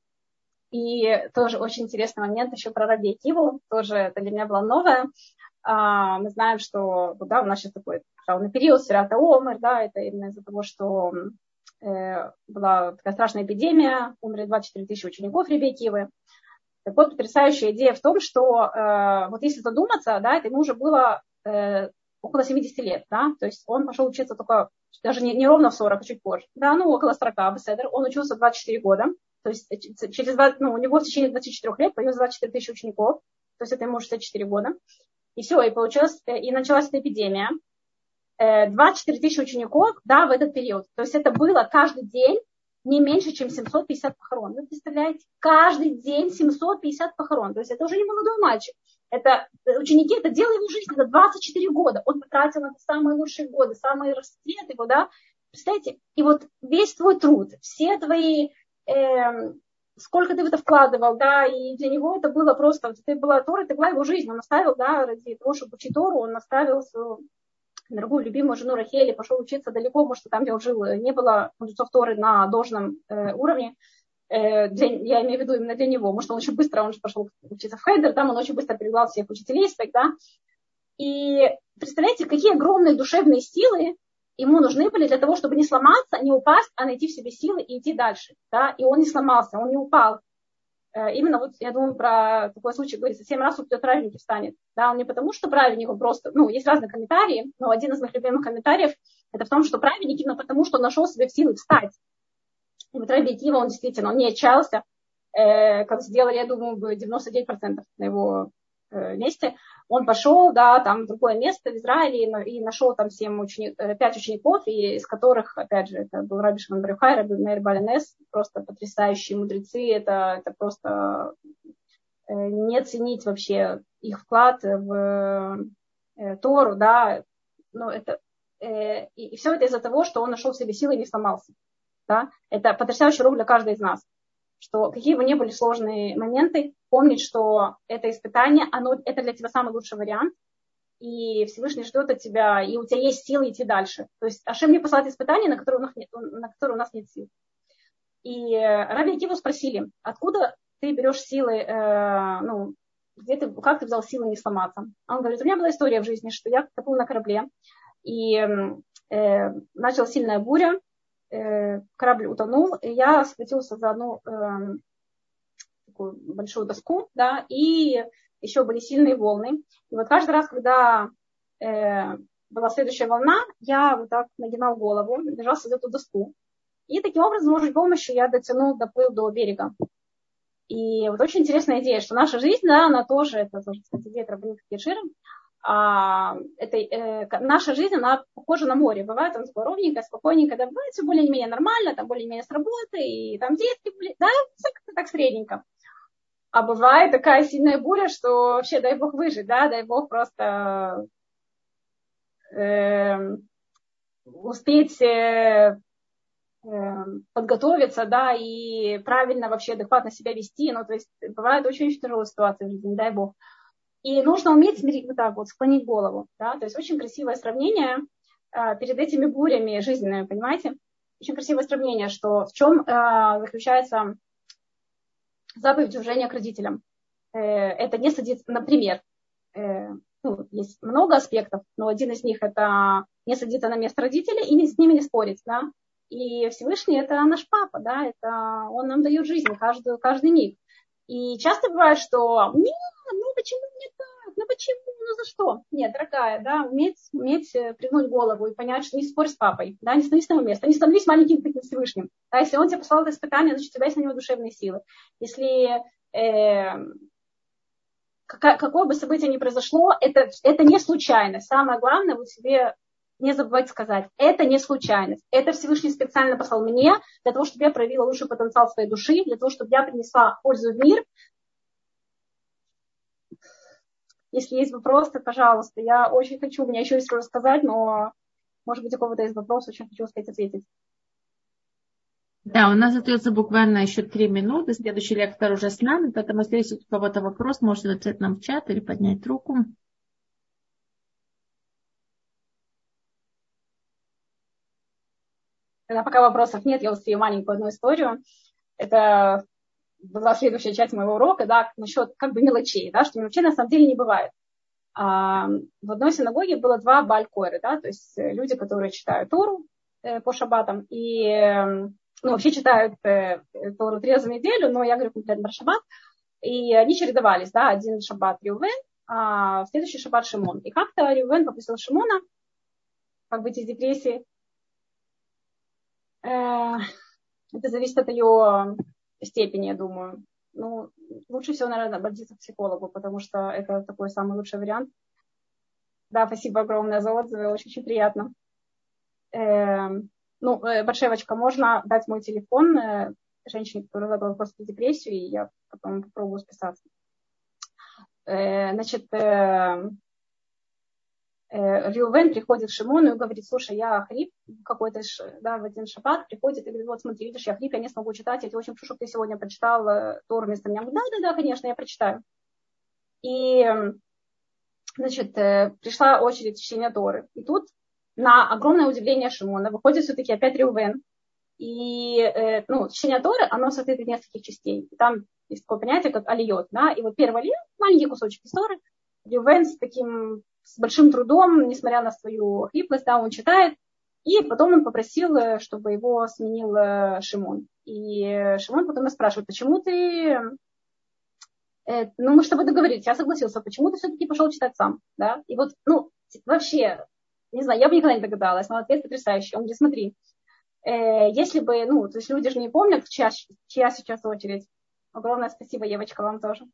И тоже очень интересный момент еще про Раби Акиву, тоже это для меня было новое. Мы знаем, что да, у нас сейчас такой траурный период, Сирата Омер, да, это именно из-за того, что была такая страшная эпидемия, умерли 24 тысячи учеников Раби Акивы. Так вот, потрясающая идея в том, что вот если задуматься, да, это ему уже было около 70 лет, да, то есть он пошел учиться только, даже не ровно в 40, а чуть позже, да, ну, около 40, беседер, он учился 24 года, то есть через 20, ну, у него в течение 24 лет появилось 24 тысячи учеников, то есть это ему 64 года, и все, и получилось, и началась эта эпидемия, 24 тысячи учеников, да, в этот период, то есть это было каждый день не меньше, чем 750 похорон. Вы представляете? Каждый день 750 похорон. То есть это уже не молодой мальчик. Это ученики, это дело его жизни, это 24 года. Он потратил на самые лучшие годы, самый расцвет его, да. Представляете? И вот весь твой труд, все твои, сколько ты в это вкладывал, да, и для него это было просто, это была Тора, это была его жизнь. Он оставил, да, ради того, чтобы учить Тору, он оставил свою дорогую любимую жену Рахели, пошел учиться далеко, потому что там, где он жил, не было мудрецов Торы на должном уровне. Я имею в виду именно для него. Может, он очень быстро, он же пошел учиться в Хейдер, там он очень быстро перевел всех учителей своих, да. И представляете, какие огромные душевные силы ему нужны были для того, чтобы не сломаться, не упасть, а найти в себе силы и идти дальше. Да? И он не сломался, он не упал. Именно вот я думаю про такой случай, говорится, 7 раз упадет праведник и встанет. Да, он не потому, что праведник, он просто, ну, есть разные комментарии, но один из моих любимых комментариев это в том, что праведник именно потому, что он нашел себе в силы встать. И вот Раби Акива, он действительно, он не отчаялся, как сделали, я думаю, 99% на его месте. Он пошел, да, там в другое место в Израиле и нашел там 5 учеников, и из которых, опять же, это был Раби Шимон бар Йохай, Раби Меир бааль ха-Нес, просто потрясающие мудрецы, это просто не оценить вообще их вклад в Тору, да, ну, это, и все это из-за того, что он нашел в себе силы и не сломался, да, это потрясающий урок для каждого из нас, что какие бы ни были сложные моменты, помнить, что это испытание, это для тебя самый лучший вариант, и Всевышний ждет от тебя, и у тебя есть силы идти дальше. То есть Ашем не посылает испытания, на которые у нас нет сил. И Раби Акиву спросили, откуда ты берешь силы, как ты взял силы не сломаться? Он говорит, у меня была история в жизни, что я был на корабле, и начала сильная буря, корабль утонул, и я схватился за одну такую большую доску, да, и еще были сильные волны. И вот каждый раз, когда была следующая волна, я вот так нагинал голову, держался за эту доску. И таким образом, с Божьей помощью, я доплыл до берега. И вот очень интересная идея, что наша жизнь, да, она тоже, это тоже, кстати, идея Рабби Кешира, наша жизнь, она похожа на море. Бывает там такое ровненькое, спокойненькое, да, бывает все более-менее нормально, там более-менее с работы, и там детки были, да, все как-то так средненько. А бывает такая сильная буря, что вообще дай Бог выжить, да, дай Бог просто успеть подготовиться, да, и правильно вообще адекватно себя вести. Ну, то есть бывает очень-очень тяжелая ситуация в жизни, не дай Бог. И нужно уметь вот так вот склонить голову, да, то есть очень красивое сравнение перед этими бурями жизненными, понимаете? Очень красивое сравнение, что в чем заключается заповедь уважения к родителям. Это не садиться, например, есть много аспектов, но один из них это не садиться на место родителей и с ними не спорить, да. И Всевышний это наш папа, да, это он нам дает жизнь каждый миг. И часто бывает, что почему мне так, почему, за что? Нет, дорогая, да, уметь пригнуть голову и понять, что не спорь с папой, да, не становись на его место, не становись маленьким таким Всевышним. Да, если он тебе послал это испытание, значит, у тебя есть на него душевные силы. Если какое бы событие ни произошло, это не случайно. Самое главное, вот себе не забывайте сказать, это не случайность. Это Всевышний специально послал мне для того, чтобы я проявила лучший потенциал своей души, для того, чтобы я принесла пользу в мир. Если есть вопросы, пожалуйста. Я очень хочу, у меня еще есть что рассказать, но, может быть, у кого-то есть вопрос, очень хочу успеть ответить. Да, у нас остается буквально еще 3 минуты. Следующий лектор уже с нами, поэтому если у кого-то вопрос, можете написать нам в чат или поднять руку. Когда пока вопросов нет, я успею маленькую одну историю. Это была следующая часть моего урока, да, насчет как бы мелочей, да, что мелочей на самом деле не бывает. В одной синагоге было 2 баль-койры, да, то есть люди, которые читают Тору по шаббатам и вообще читают Тору 3 раза в неделю, но я говорю конкретно про шаббат, и они чередовались, да, один шаббат Рювен, а в следующий шаббат Шимон. И как-то Рювен попросил Шимона, как выйти из депрессии. Это зависит от ее степени, я думаю. Ну, лучше всего, наверное, обратиться к психологу, потому что это такой самый лучший вариант. Да, спасибо огромное за отзывы, очень приятно. Батшевочка, можно дать мой телефон женщине, которая задала вопрос про депрессию, и я потом попробую списаться. Значит, Рювен приходит к Шимону и говорит: слушай, я хрип какой-то, да, в один шаббат приходит и говорит: вот смотри, видишь, я хрип, я не смогу читать, я тебе очень прошу, чтобы ты сегодня прочитал Тору вместо меня. Да, конечно, я прочитаю. И, значит, пришла очередь чтения Торы. И тут, на огромное удивление Шимона, выходит все-таки опять Рювен. И, чтение Торы, оно состоит из нескольких частей. И там есть такое понятие, как алиот, да, и вот первый алиот, маленький кусочек из Торы, Рювен с большим трудом, несмотря на свою хриплость, да, он читает, и потом он попросил, чтобы его сменил Шимон. И Шимон потом спрашивает: почему ты, мы с тобой договорились, я согласился, почему ты все-таки пошел читать сам, да, и вот, вообще, не знаю, я бы никогда не догадалась, но ответ потрясающий. Он говорит: смотри, если бы, то есть люди же не помнят, чья сейчас очередь. Огромное спасибо, Евочка, вам тоже.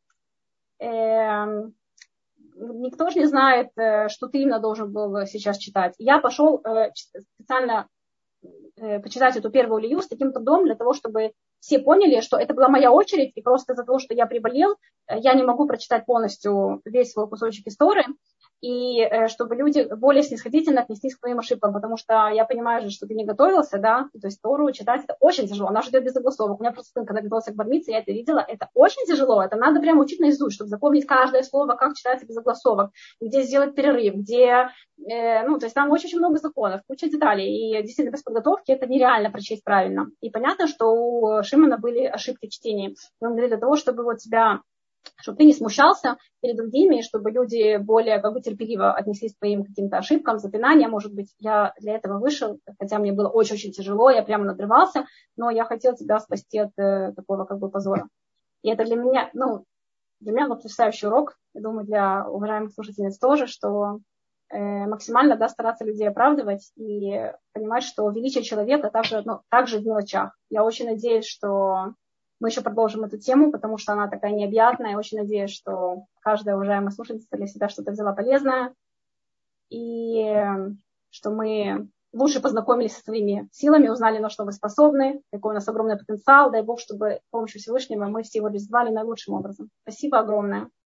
Никто же не знает, что ты именно должен был сейчас читать. Я пошел специально почитать эту первую лию с таким трудом для того, чтобы все поняли, что это была моя очередь, и просто из-за того, что я приболел, я не могу прочитать полностью весь свой кусочек истории, и чтобы люди более снисходительно отнеслись к твоим ошибкам, потому что я понимаю же, что ты не готовился, да, то есть Тору читать это очень тяжело, она же идет без загласовок. У меня просто сын, когда готовился к бармице, я это видела, это очень тяжело, это надо прямо учить наизусть, чтобы запомнить каждое слово, как читается без загласовок, где сделать перерыв, где, то есть там очень много законов, куча деталей, и действительно без подготовки это нереально прочесть правильно. И понятно, что у Шимона были ошибки в чтении. Он говорит, для того, чтобы чтобы ты не смущался перед другими, чтобы люди более терпеливо отнеслись к твоим каким-то ошибкам, запинаниям. Может быть, я для этого вышел, хотя мне было очень-очень тяжело, я прямо надрывался, но я хотел тебя спасти от такого позора. И это для меня потрясающий урок, я думаю, для уважаемых слушательниц тоже, что максимально стараться людей оправдывать и понимать, что величие человека также в мелочах. Я очень надеюсь, что мы еще продолжим эту тему, потому что она такая необъятная. Я очень надеюсь, что каждая уважаемая слушательница для себя что-то взяла полезное. И что мы лучше познакомились со своими силами, узнали, на что мы способны, какой у нас огромный потенциал. Дай Бог, чтобы с помощью Всевышнего мы все его реализовали наилучшим образом. Спасибо огромное.